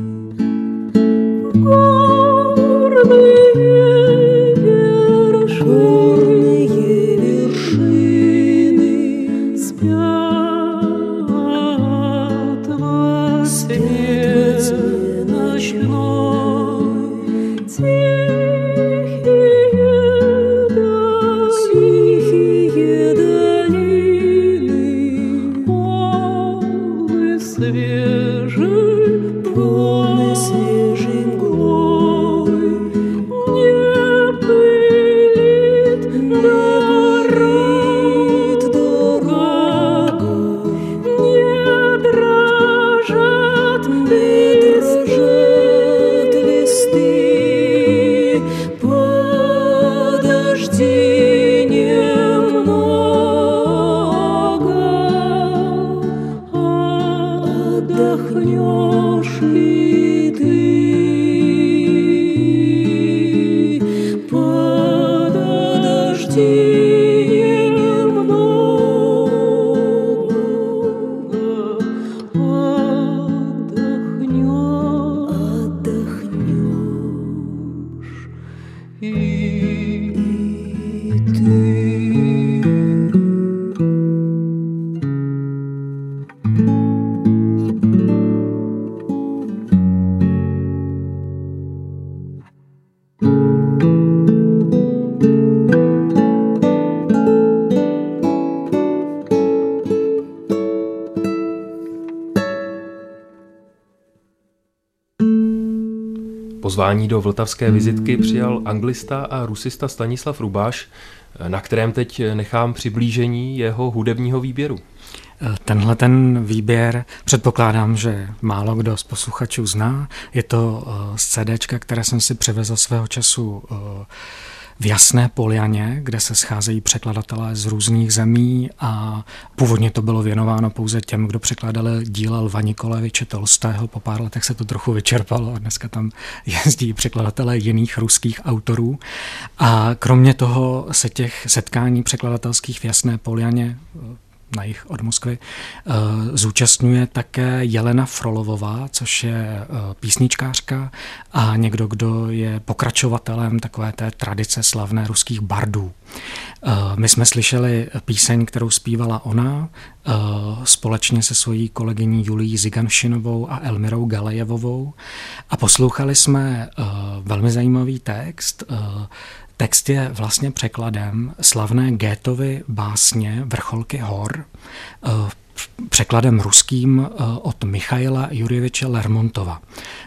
Pozvání do vltavské vizitky přijal anglista a rusista Stanislav Rubáš, na kterém teď nechám přiblížení jeho hudebního výběru. Tenhle ten výběr předpokládám, že málo kdo z posluchačů zná. Je to z CDčka, které jsem si přivezl svého času v Jasné Poljaně, kde se scházejí překladatelé z různých zemí a původně to bylo věnováno pouze těm, kdo překládali díla Lva Nikolajeviče Tolstého. Po pár letech se to trochu vyčerpalo a dneska tam jezdí překladatelé jiných ruských autorů. A kromě toho se těch setkání překladatelských v Jasné Poljaně na jih od Moskvy, zúčastňuje také Jelena Frolovová, což je písničkářka a někdo, kdo je pokračovatelem takové té tradice slavné ruských bardů. My jsme slyšeli píseň, kterou zpívala ona společně se svojí kolegyní Julií Ziganšinovou a Elmirou Galejevovou a poslouchali jsme velmi zajímavý text. Text je vlastně překladem slavné Goethevy básně Vrcholky hor, překladem ruským od Michaila Jurjeviče Lermontova.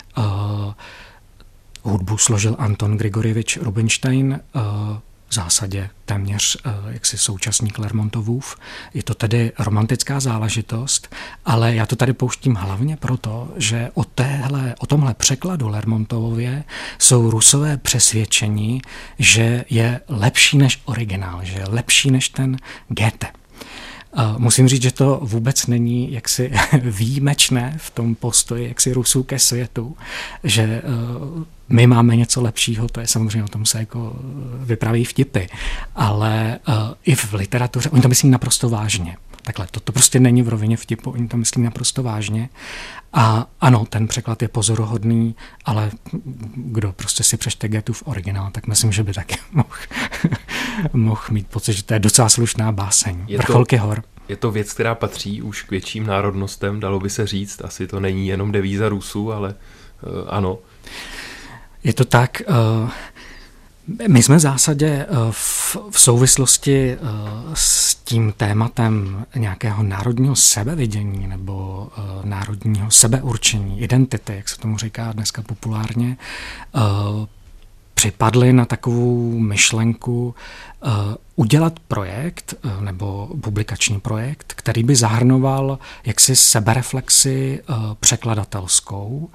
Hudbu složil Anton Grigorjevič Rubinstein, v zásadě téměř jaksi současník Lermontovův. Je to tedy romantická záležitost, ale já to tady pouštím hlavně proto, že o tomhle překladu Lermontovově jsou Rusové přesvědčeni, že je lepší než originál, že je lepší než ten Goethe. Musím říct, že to vůbec není jaksi výjimečné v tom postoji jaksi Rusů ke světu, že my máme něco lepšího, to je samozřejmě, o tom se jako vypráví vtipy, ale i v literatuře, oni to myslí naprosto vážně. Takhle, to prostě není v rovině vtipu, oni to myslí naprosto vážně. A ano, ten překlad je pozoruhodný, ale kdo prostě si přečte Goethův originál, tak myslím, že by taky mohl mít pocit, že to je docela slušná báseň. Vrcholky hor. Je to věc, která patří už k větším národnostem, dalo by se říct. Asi to není jenom devíza Rusů, ale ano. Je to tak. My jsme v zásadě v souvislosti s tím tématem nějakého národního sebevidění nebo národního sebeurčení, identity, jak se tomu říká dneska populárně, připadli na takovou myšlenku udělat projekt nebo publikační projekt, který by zahrnoval jaksi sebereflexi překladatelskou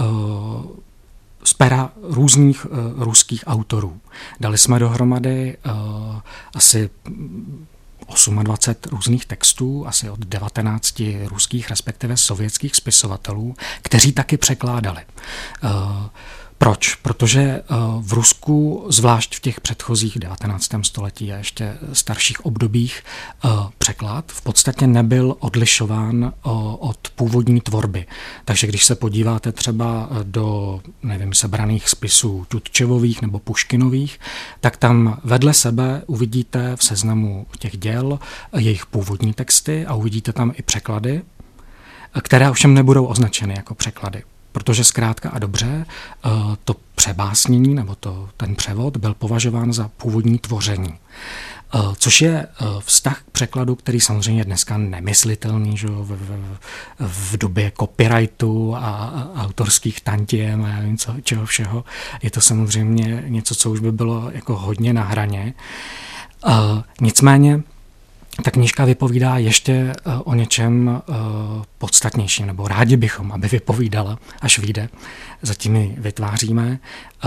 z pera různých ruských autorů. Dali jsme dohromady asi 28 různých textů, asi od 19 ruských, respektive sovětských spisovatelů, kteří taky překládali. Proč? Protože v Rusku, zvlášť v těch předchozích 19. století a ještě starších obdobích, překlad v podstatě nebyl odlišován od původní tvorby. Takže když se podíváte třeba do, sebraných spisů Tutčevových nebo Puškinových, tak tam vedle sebe uvidíte v seznamu těch děl jejich původní texty a uvidíte tam i překlady, které ovšem nebudou označeny jako překlady. Protože zkrátka a dobře to přebásnění nebo ten převod byl považován za původní tvoření. Což je vztah k překladu, který samozřejmě je dneska nemyslitelný, že v době copyrightu a autorských tantiem a nevím čeho všeho. Je to samozřejmě něco, co už by bylo jako hodně na hraně. Nicméně ta knížka vypovídá ještě o něčem podstatnějším, nebo rádi bychom, aby vypovídala, až vyjde. Zatím ji vytváříme.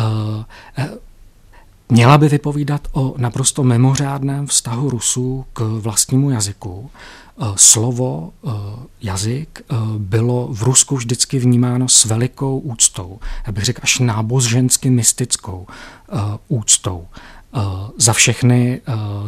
Měla by vypovídat o naprosto mimořádném vztahu Rusů k vlastnímu jazyku. Slovo, jazyk bylo v Rusku vždycky vnímáno s velikou úctou. Já bych řekl až nábožensky mystickou úctou. Za všechny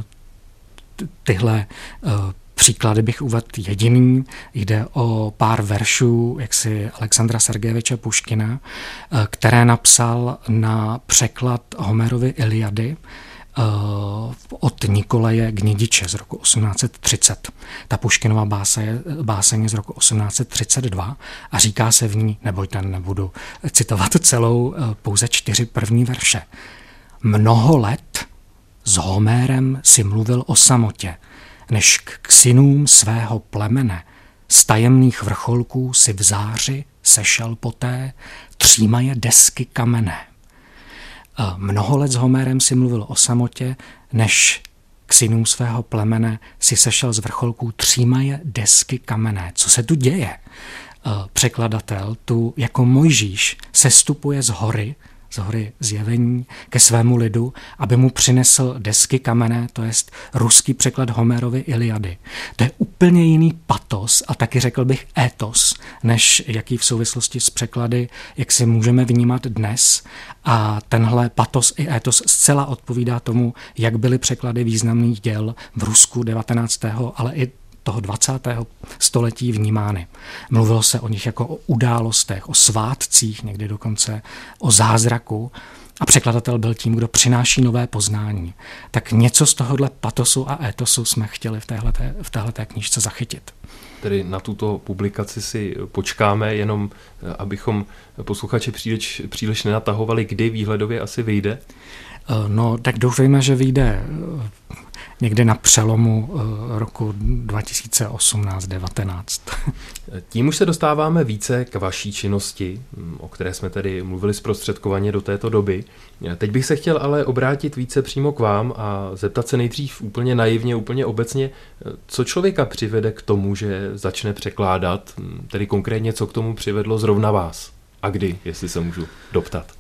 tyhle příklady bych uvedl jediný. Jde o pár veršů jaksi Alexandra Sergejeviče Puškina, které napsal na překlad Homerovy Iliady od Nikolaje Gnjidiče z roku 1830. Ta Puškinova báseň je z roku 1832 a říká se v ní, nebojte, nebudu citovat celou, pouze 4 první verše. Mnoho let s Homérem si mluvil o samotě, než k synům svého plemene z tajemných vrcholků si v záři sešel poté, třímaje desky kamenné. Mnoho let s Homérem si mluvil o samotě, než k synům svého plemene si sešel z vrcholků třímaje desky kamenné. Co se tu děje? Překladatel tu jako Mojžíš sestupuje z hory Zjevení ke svému lidu, aby mu přinesl desky kamenné, to jest ruský překlad Homérovy Iliady. To je úplně jiný patos a taky řekl bych étos, než jaký v souvislosti s překlady, jak si můžeme vnímat dnes. A tenhle patos i étos zcela odpovídá tomu, jak byly překlady významných děl v Rusku 19. ale i toho 20. století vnímány. Mluvilo se o nich jako o událostech, o svátcích, někdy dokonce o zázraku a překladatel byl tím, kdo přináší nové poznání. Tak něco z tohohle patosu a étosu jsme chtěli v téhleté knížce zachytit. Tedy na tuto publikaci si počkáme, jenom abychom posluchači příliš nenatahovali, kdy výhledově asi vyjde? No, tak doufejme, že vyjde někdy na přelomu roku 2018-19. Tím už se dostáváme více k vaší činnosti, o které jsme tedy mluvili zprostředkovaně do této doby. Teď bych se chtěl ale obrátit více přímo k vám a zeptat se nejdřív úplně naivně, úplně obecně, co člověka přivede k tomu, že začne překládat, tedy konkrétně co k tomu přivedlo zrovna vás a kdy, jestli se můžu doptat.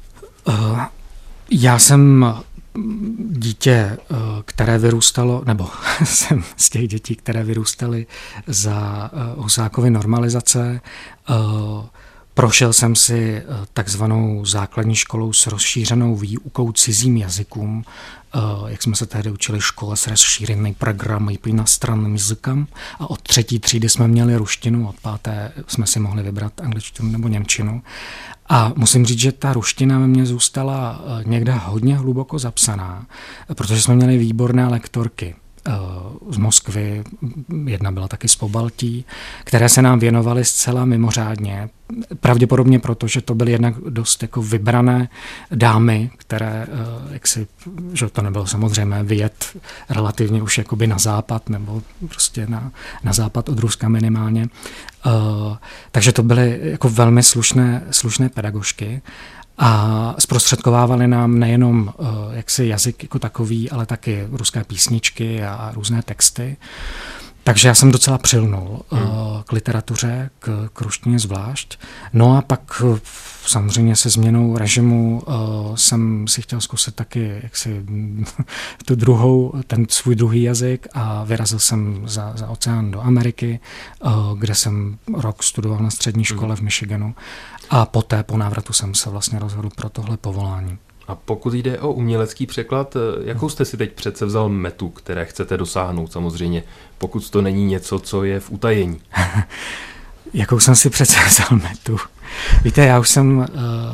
Já jsem dítě, které vyrůstalo, nebo jsem z těch dětí, které vyrůstaly za Husákovy normalizace. Prošel jsem si takzvanou základní školou s rozšířenou výukou cizím jazykům, jak jsme se tehdy učili škole s rozšířeným programem иностранным языком a od 3. třídy jsme měli ruštinu, od 5. jsme si mohli vybrat angličtinu nebo němčinu. A musím říct, že ta ruština ve mně zůstala někde hodně hluboko zapsaná, protože jsme měli výborné lektorky z Moskvy, jedna byla taky z Pobaltí, které se nám věnovaly zcela mimořádně. Pravděpodobně proto, že to byly jednak dost jako vybrané dámy, které, že to nebylo samozřejmé vyjet relativně už jakoby na západ, nebo prostě na západ od Ruska minimálně. Takže to byly jako velmi slušné pedagožky. A zprostředkovávali nám nejenom jazyk jako takový, ale taky ruské písničky a různé texty. Takže já jsem docela přilnul k literatuře, k ruštině zvlášť. No a pak samozřejmě se změnou režimu jsem si chtěl zkusit taky ten svůj druhý jazyk a vyrazil jsem za oceán do Ameriky, kde jsem rok studoval na střední škole v Michiganu a poté po návratu jsem se vlastně rozhodl pro tohle povolání. A pokud jde o umělecký překlad, jakou jste si teď přece vzal metu, které chcete dosáhnout samozřejmě, pokud to není něco, co je v utajení? Jakou jsem si přece vzal metu? Víte, já už jsem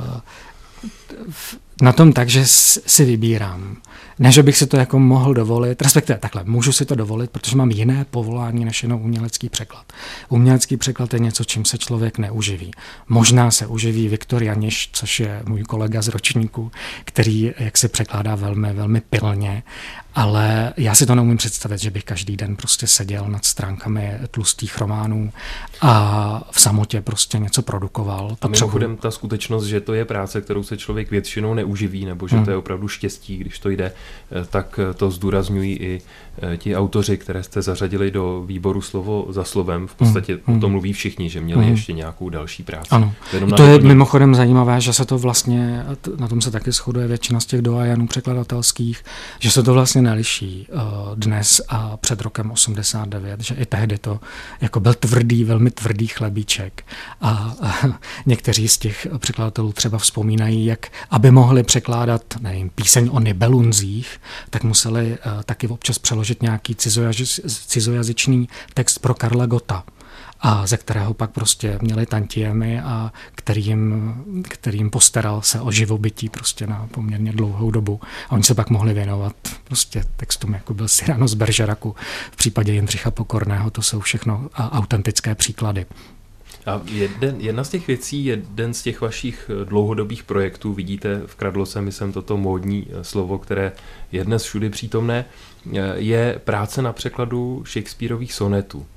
na tom tak, že si vybírám. Ne, že bych si to jako mohl dovolit, respektive takhle, můžu si to dovolit, protože mám jiné povolání než jenom umělecký překlad. Umělecký překlad je něco, čím se člověk neuživí. Možná se uživí Viktor Janiš, což je můj kolega z ročníku, který se překládá velmi, velmi pilně, ale já si to neumím představit, že bych každý den prostě seděl nad stránkami tlustých románů a v samotě prostě něco produkoval. A mimochodem ta skutečnost, že to je práce, kterou se člověk většinou neuživí, nebo že to je opravdu štěstí, když to jde, tak to zdůrazňují i ti autoři, které jste zařadili do výboru Slovo za slovem. V podstatě o tom mluví všichni, že měli ještě nějakou další práci. Ano. To je mimochodem zajímavé, že se to vlastně, na tom se taky shoduje většina z těch doajanů překladatelských, že se to vlastně neliší dnes a před rokem 89, že i tehdy to jako byl velmi tvrdý chlebíček. A někteří z těch překladatelů třeba vzpomínají, jak aby mohli překládat, nevím, píseň o Nibelunzích, tak museli taky občas přeložit nějaký cizojazyčný text pro Karla Gotta, a ze kterého pak prostě měli tantiemy a kterým postaral se o živobytí prostě na poměrně dlouhou dobu. A oni se pak mohli věnovat prostě textům, jako byl Cyrano z Bergeracu. V případě Jindřicha Pokorného to jsou všechno autentické příklady. A jedna z těch věcí, jeden z těch vašich dlouhodobých projektů, vidíte, vkradlo se mi sem toto módní slovo, které je dnes všudy přítomné, je práce na překladu Shakespearových sonetů.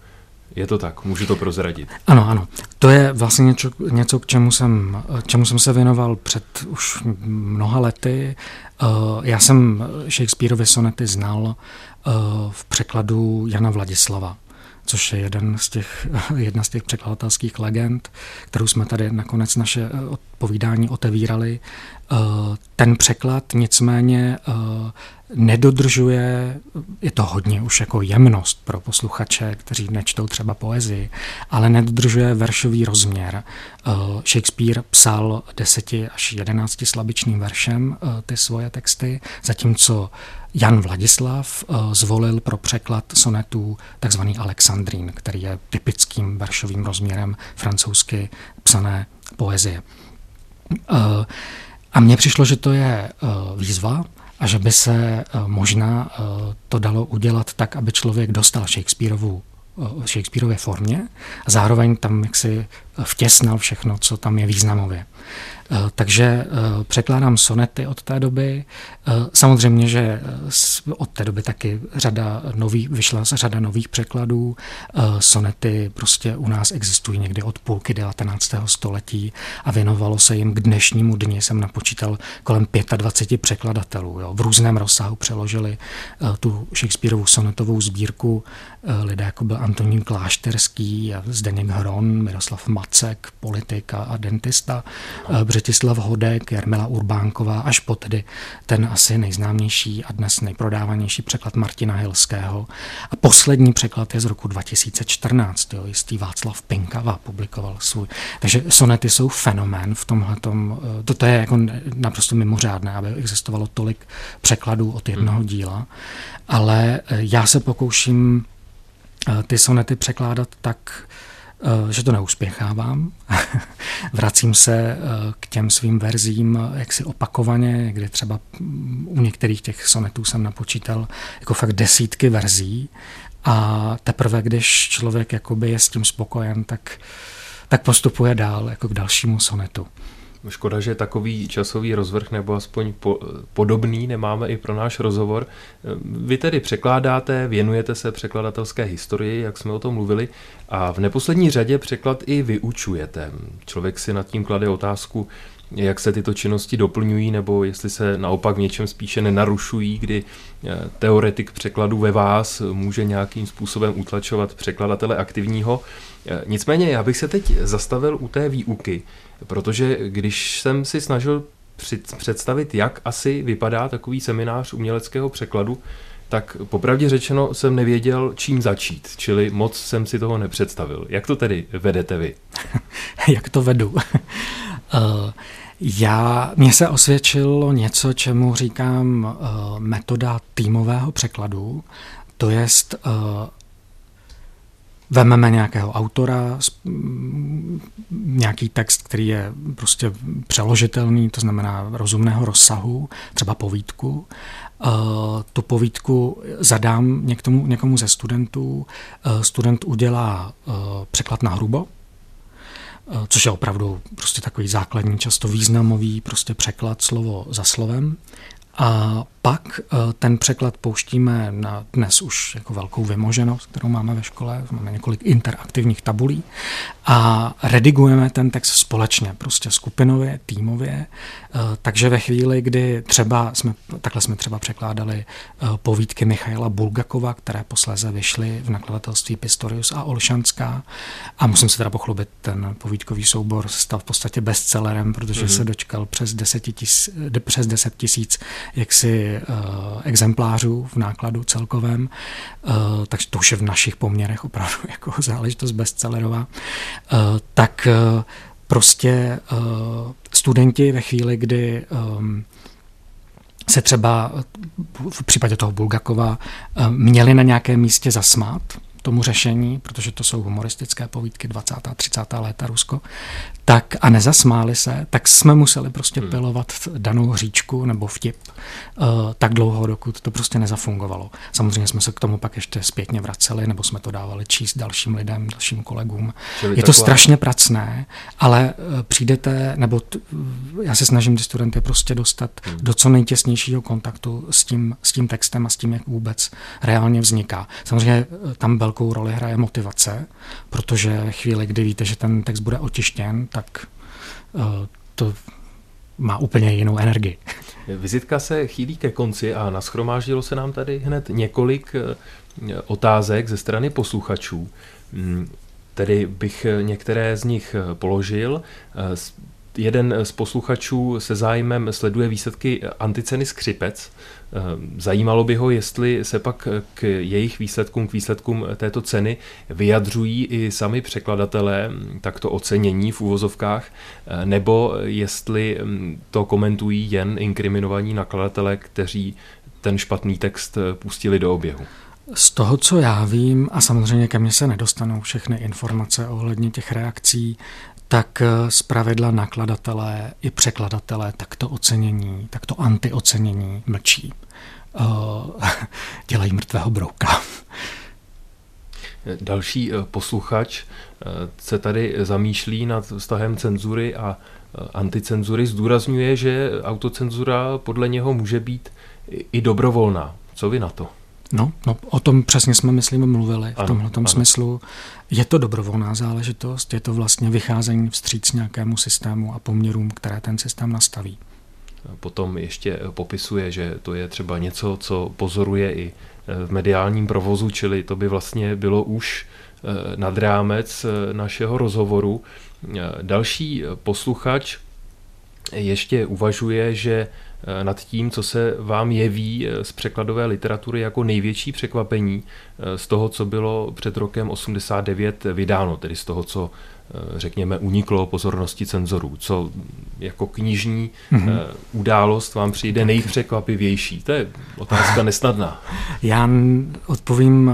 Je to tak, můžu to prozradit. Ano. To je vlastně něco k čemu jsem se věnoval před už mnoha lety. Já jsem Shakespearovy sonety znal v překladu Jana Vladislava, což je jedna z těch překladatelských legend, kterou jsme tady nakonec naše odpovídání otevírali. Ten překlad nicméně nedodržuje, je to hodně už jako jemnost pro posluchače, kteří nečtou třeba poezii, ale nedodržuje veršový rozměr. Shakespeare psal 10 až 11 slabičným veršem ty svoje texty, zatímco Jan Vladislav zvolil pro překlad sonetů takzvaný Alexandrín, který je typickým veršovým rozměrem francouzsky psané poezie. A mně přišlo, že to je výzva a že by se možná to dalo udělat tak, aby člověk dostal Shakespearově formě a zároveň tam jaksi vtěsnal všechno, co tam je významově. Takže překládám sonety od té doby. Samozřejmě, že od té doby taky vyšla řada nových překladů. Sonety prostě u nás existují někdy od půlky 19. století a věnovalo se jim k dnešnímu dni. Jsem napočítal kolem 25 překladatelů. Jo. V různém rozsahu přeložili tu Shakespearovu sonetovou sbírku lidé, jako byl Antonín Klášterský, Zdeněk Hron, Miroslav Macek, politik a dentista, Břetislav Hodek, Jarmila Urbánková, až po tedy ten asi nejznámější a dnes nejprodávanější překlad Martina Hilského. A poslední překlad je z roku 2014, jistý Václav Pinkava publikoval svůj. Takže sonety jsou fenomén v tomhletom, to je jako naprosto mimořádné, aby existovalo tolik překladů od jednoho díla, ale já se pokouším ty sonety překládat tak, že to neuspěchávám. Vracím se k těm svým verzím jaksi opakovaně, kdy třeba u některých těch sonetů jsem napočítal jako fakt desítky verzí a teprve, když člověk jakoby je s tím spokojen, tak postupuje dál jako k dalšímu sonetu. Škoda, že takový časový rozvrh nebo aspoň podobný nemáme i pro náš rozhovor. Vy tedy překládáte, věnujete se překladatelské historii, jak jsme o tom mluvili, a v neposlední řadě překlad i vyučujete. Člověk si nad tím klade otázku, jak se tyto činnosti doplňují, nebo jestli se naopak v něčem spíše nenarušují, kdy teoretik překladu ve vás může nějakým způsobem utlačovat překladatele aktivního. Nicméně já bych se teď zastavil u té výuky, protože když jsem si snažil představit, jak asi vypadá takový seminář uměleckého překladu, tak popravdě řečeno jsem nevěděl, čím začít, čili moc jsem si toho nepředstavil. Jak to tedy vedete vy? Jak to vedu? Mně se osvědčilo něco, čemu říkám metoda týmového překladu, to jest vememe nějakého autora, nějaký text, který je prostě přeložitelný, to znamená rozumného rozsahu, třeba povídku. Tu povídku zadám někomu ze studentů. Student udělá překlad na hrubo, což je opravdu prostě takový základní, často významový prostě překlad slovo za slovem. A pak ten překlad pouštíme na dnes už jako velkou vymoženost, kterou máme ve škole, máme několik interaktivních tabulí a redigujeme ten text společně, prostě skupinově, týmově, takže ve chvíli, kdy takhle jsme třeba překládali povídky Michaila Bulgakova, které posléze vyšly v nakladatelství Pistorius a Olšanská a musím se teda pochlubit, ten povídkový soubor stal v podstatě bestsellerem, protože se dočkal přes 10 000 jaksi exemplářů v nákladu celkovém, takže to už je v našich poměrech opravdu jako záležitost bestsellerová, tak prostě studenti ve chvíli, kdy se třeba v případě toho Bulgakova měli na nějakém místě zasmát tomu řešení, protože to jsou humoristické povídky 20. a 30. léta Rusko, tak a nezasmáli se, tak jsme museli prostě pilovat danou hříčku nebo vtip tak dlouho, dokud to prostě nezafungovalo. Samozřejmě jsme se k tomu pak ještě zpětně vraceli, nebo jsme to dávali číst dalším lidem, dalším kolegům. Je to strašně pracné, ale přijdete, já se snažím ty studenty prostě dostat do co nejtěsnějšího kontaktu s tím textem a s tím, jak vůbec reálně vzniká. Samozřejmě tam velkou roli hraje motivace, protože chvíli, kdy víte, že ten text bude otištěn, tak to má úplně jinou energii. Vizitka se chýlí ke konci a nashromáždilo se nám tady hned několik otázek ze strany posluchačů. Tedy bych některé z nich položil. Jeden z posluchačů se zájmem sleduje výsledky anticeny Skřipec. Zajímalo by ho, jestli se pak k jejich výsledkům, k výsledkům této ceny vyjadřují i sami překladatelé, takto ocenění v uvozovkách, nebo jestli to komentují jen inkriminovaní nakladatelé, kteří ten špatný text pustili do oběhu. Z toho, co já vím, a samozřejmě ke mně se nedostanou všechny informace ohledně těch reakcí, tak zpravidla nakladatelé i překladatelé takto ocenění, takto antiocenění mlčí. Dělají mrtvého brouka. Další posluchač se tady zamýšlí nad vztahem cenzury a anticenzury. Zdůrazňuje, že autocenzura podle něho může být i dobrovolná. Co vy na to? No, o tom přesně jsme, myslím, mluvili v tomhletom smyslu. Je to dobrovolná záležitost, je to vlastně vycházení vstříc nějakému systému a poměrům, které ten systém nastaví. Potom ještě popisuje, že to je třeba něco, co pozoruje i v mediálním provozu, čili to by vlastně bylo už nad rámec našeho rozhovoru. Další posluchač ještě uvažuje, že nad tím, co se vám jeví z překladové literatury jako největší překvapení z toho, co bylo před rokem 89 vydáno, tedy z toho, co, řekněme, uniklo pozornosti cenzorů. Co jako knižní událost vám přijde nejpřekvapivější? To je otázka nesnadná. Já odpovím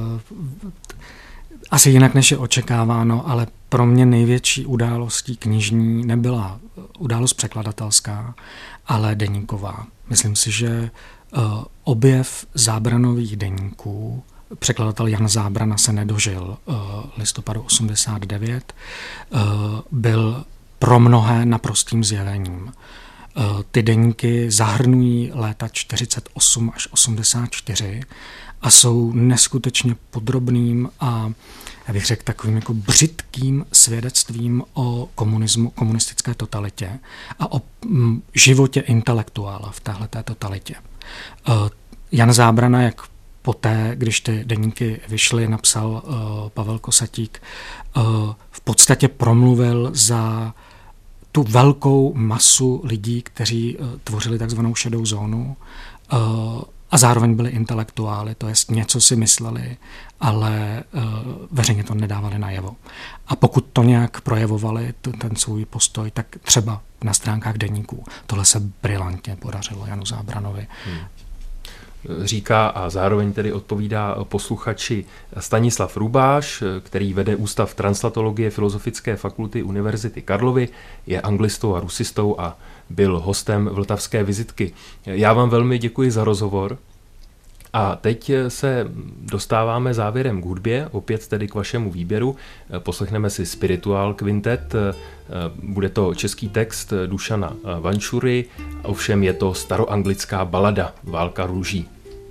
asi jinak, než je očekáváno, ale pro mě největší událostí knižní nebyla událost překladatelská, ale deníková. Myslím si, že objev zábranových deníků, překladatel Jan Zábrana se nedožil listopadu 89, byl pro mnohé naprostým zjevením. Ty deníky zahrnují léta 48 až 84 a jsou neskutečně podrobným a já bych řekl takovým jako břitkým svědectvím o komunismu, komunistické totalitě a o životě intelektuála v téhleté totalitě. Jan Zábrana, jak poté, když ty deníky vyšly, napsal Pavel Kosatík, v podstatě promluvil za tu velkou masu lidí, kteří tvořili takzvanou šedou zónu a zároveň byli intelektuáli, to jest něco si mysleli, ale veřejně to nedávali najevo. A pokud to nějak projevovali, ten svůj postoj, tak třeba na stránkách deníků. Tohle se brilantně podařilo Janu Zábranovi. Říká a zároveň tedy odpovídá posluchači Stanislav Rubáš, který vede Ústav translatologie Filozofické fakulty Univerzity Karlovy, je anglistou a rusistou a byl hostem Vltavské vizitky. Já vám velmi děkuji za rozhovor a teď se dostáváme závěrem k hudbě, opět tedy k vašemu výběru. Poslechneme si Spiritual Quintet, bude to český text Dušana Vančury, ovšem je to staroanglická balada Válka růží.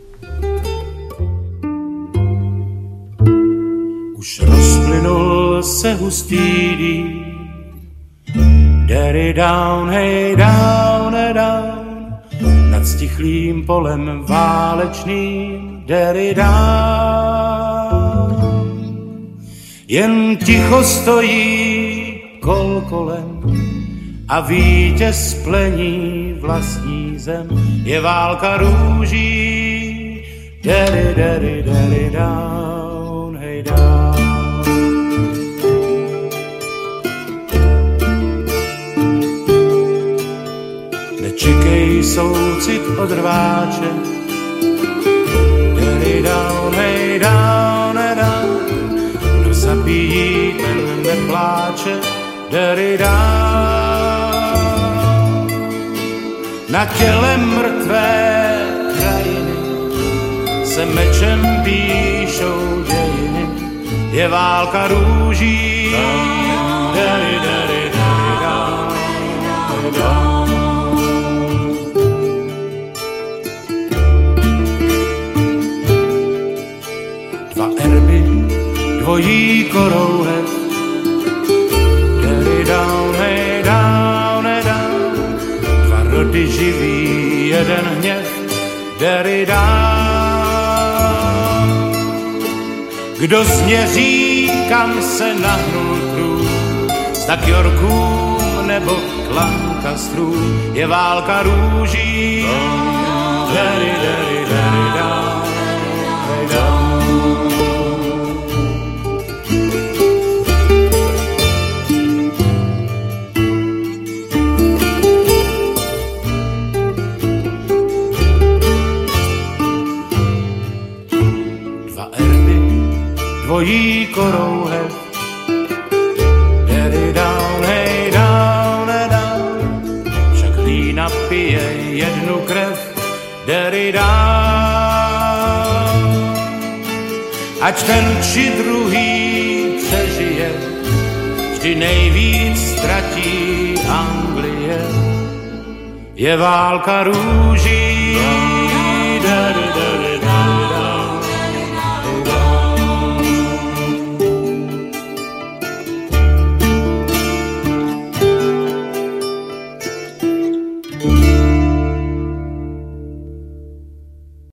Už rozplynul se hustý dým, Daddy down, hey down, hey down, nad stichlým polem válečným, Daddy down. Jen ticho stojí kol kolem a vítěz plení vlastní zem. Je válka růží, Daddy, daddy, daddy down, hey down. Nečekej soucit od rváče, Daddy down, hey down, hey down. Kdo zabíjí, ten nepláče, Daddy down. Na těle mrtvé krajiny se mečem píšou dějiny, je válka růží, Daddy, daddy, daddy down, hey down. Dva erby kdy živí jeden hněv Derrida. Kdo změří, kam se nahnul trůn, zda k Yorkům nebo k Lancastrům, je válka růží. Derrida. Dvojí korouhev, Derry down, hey down, hey down, však hlína pije jednu krev, Derry down. Ať ten či druhý přežije, vždy nejvíc ztratí Anglie, je válka růží.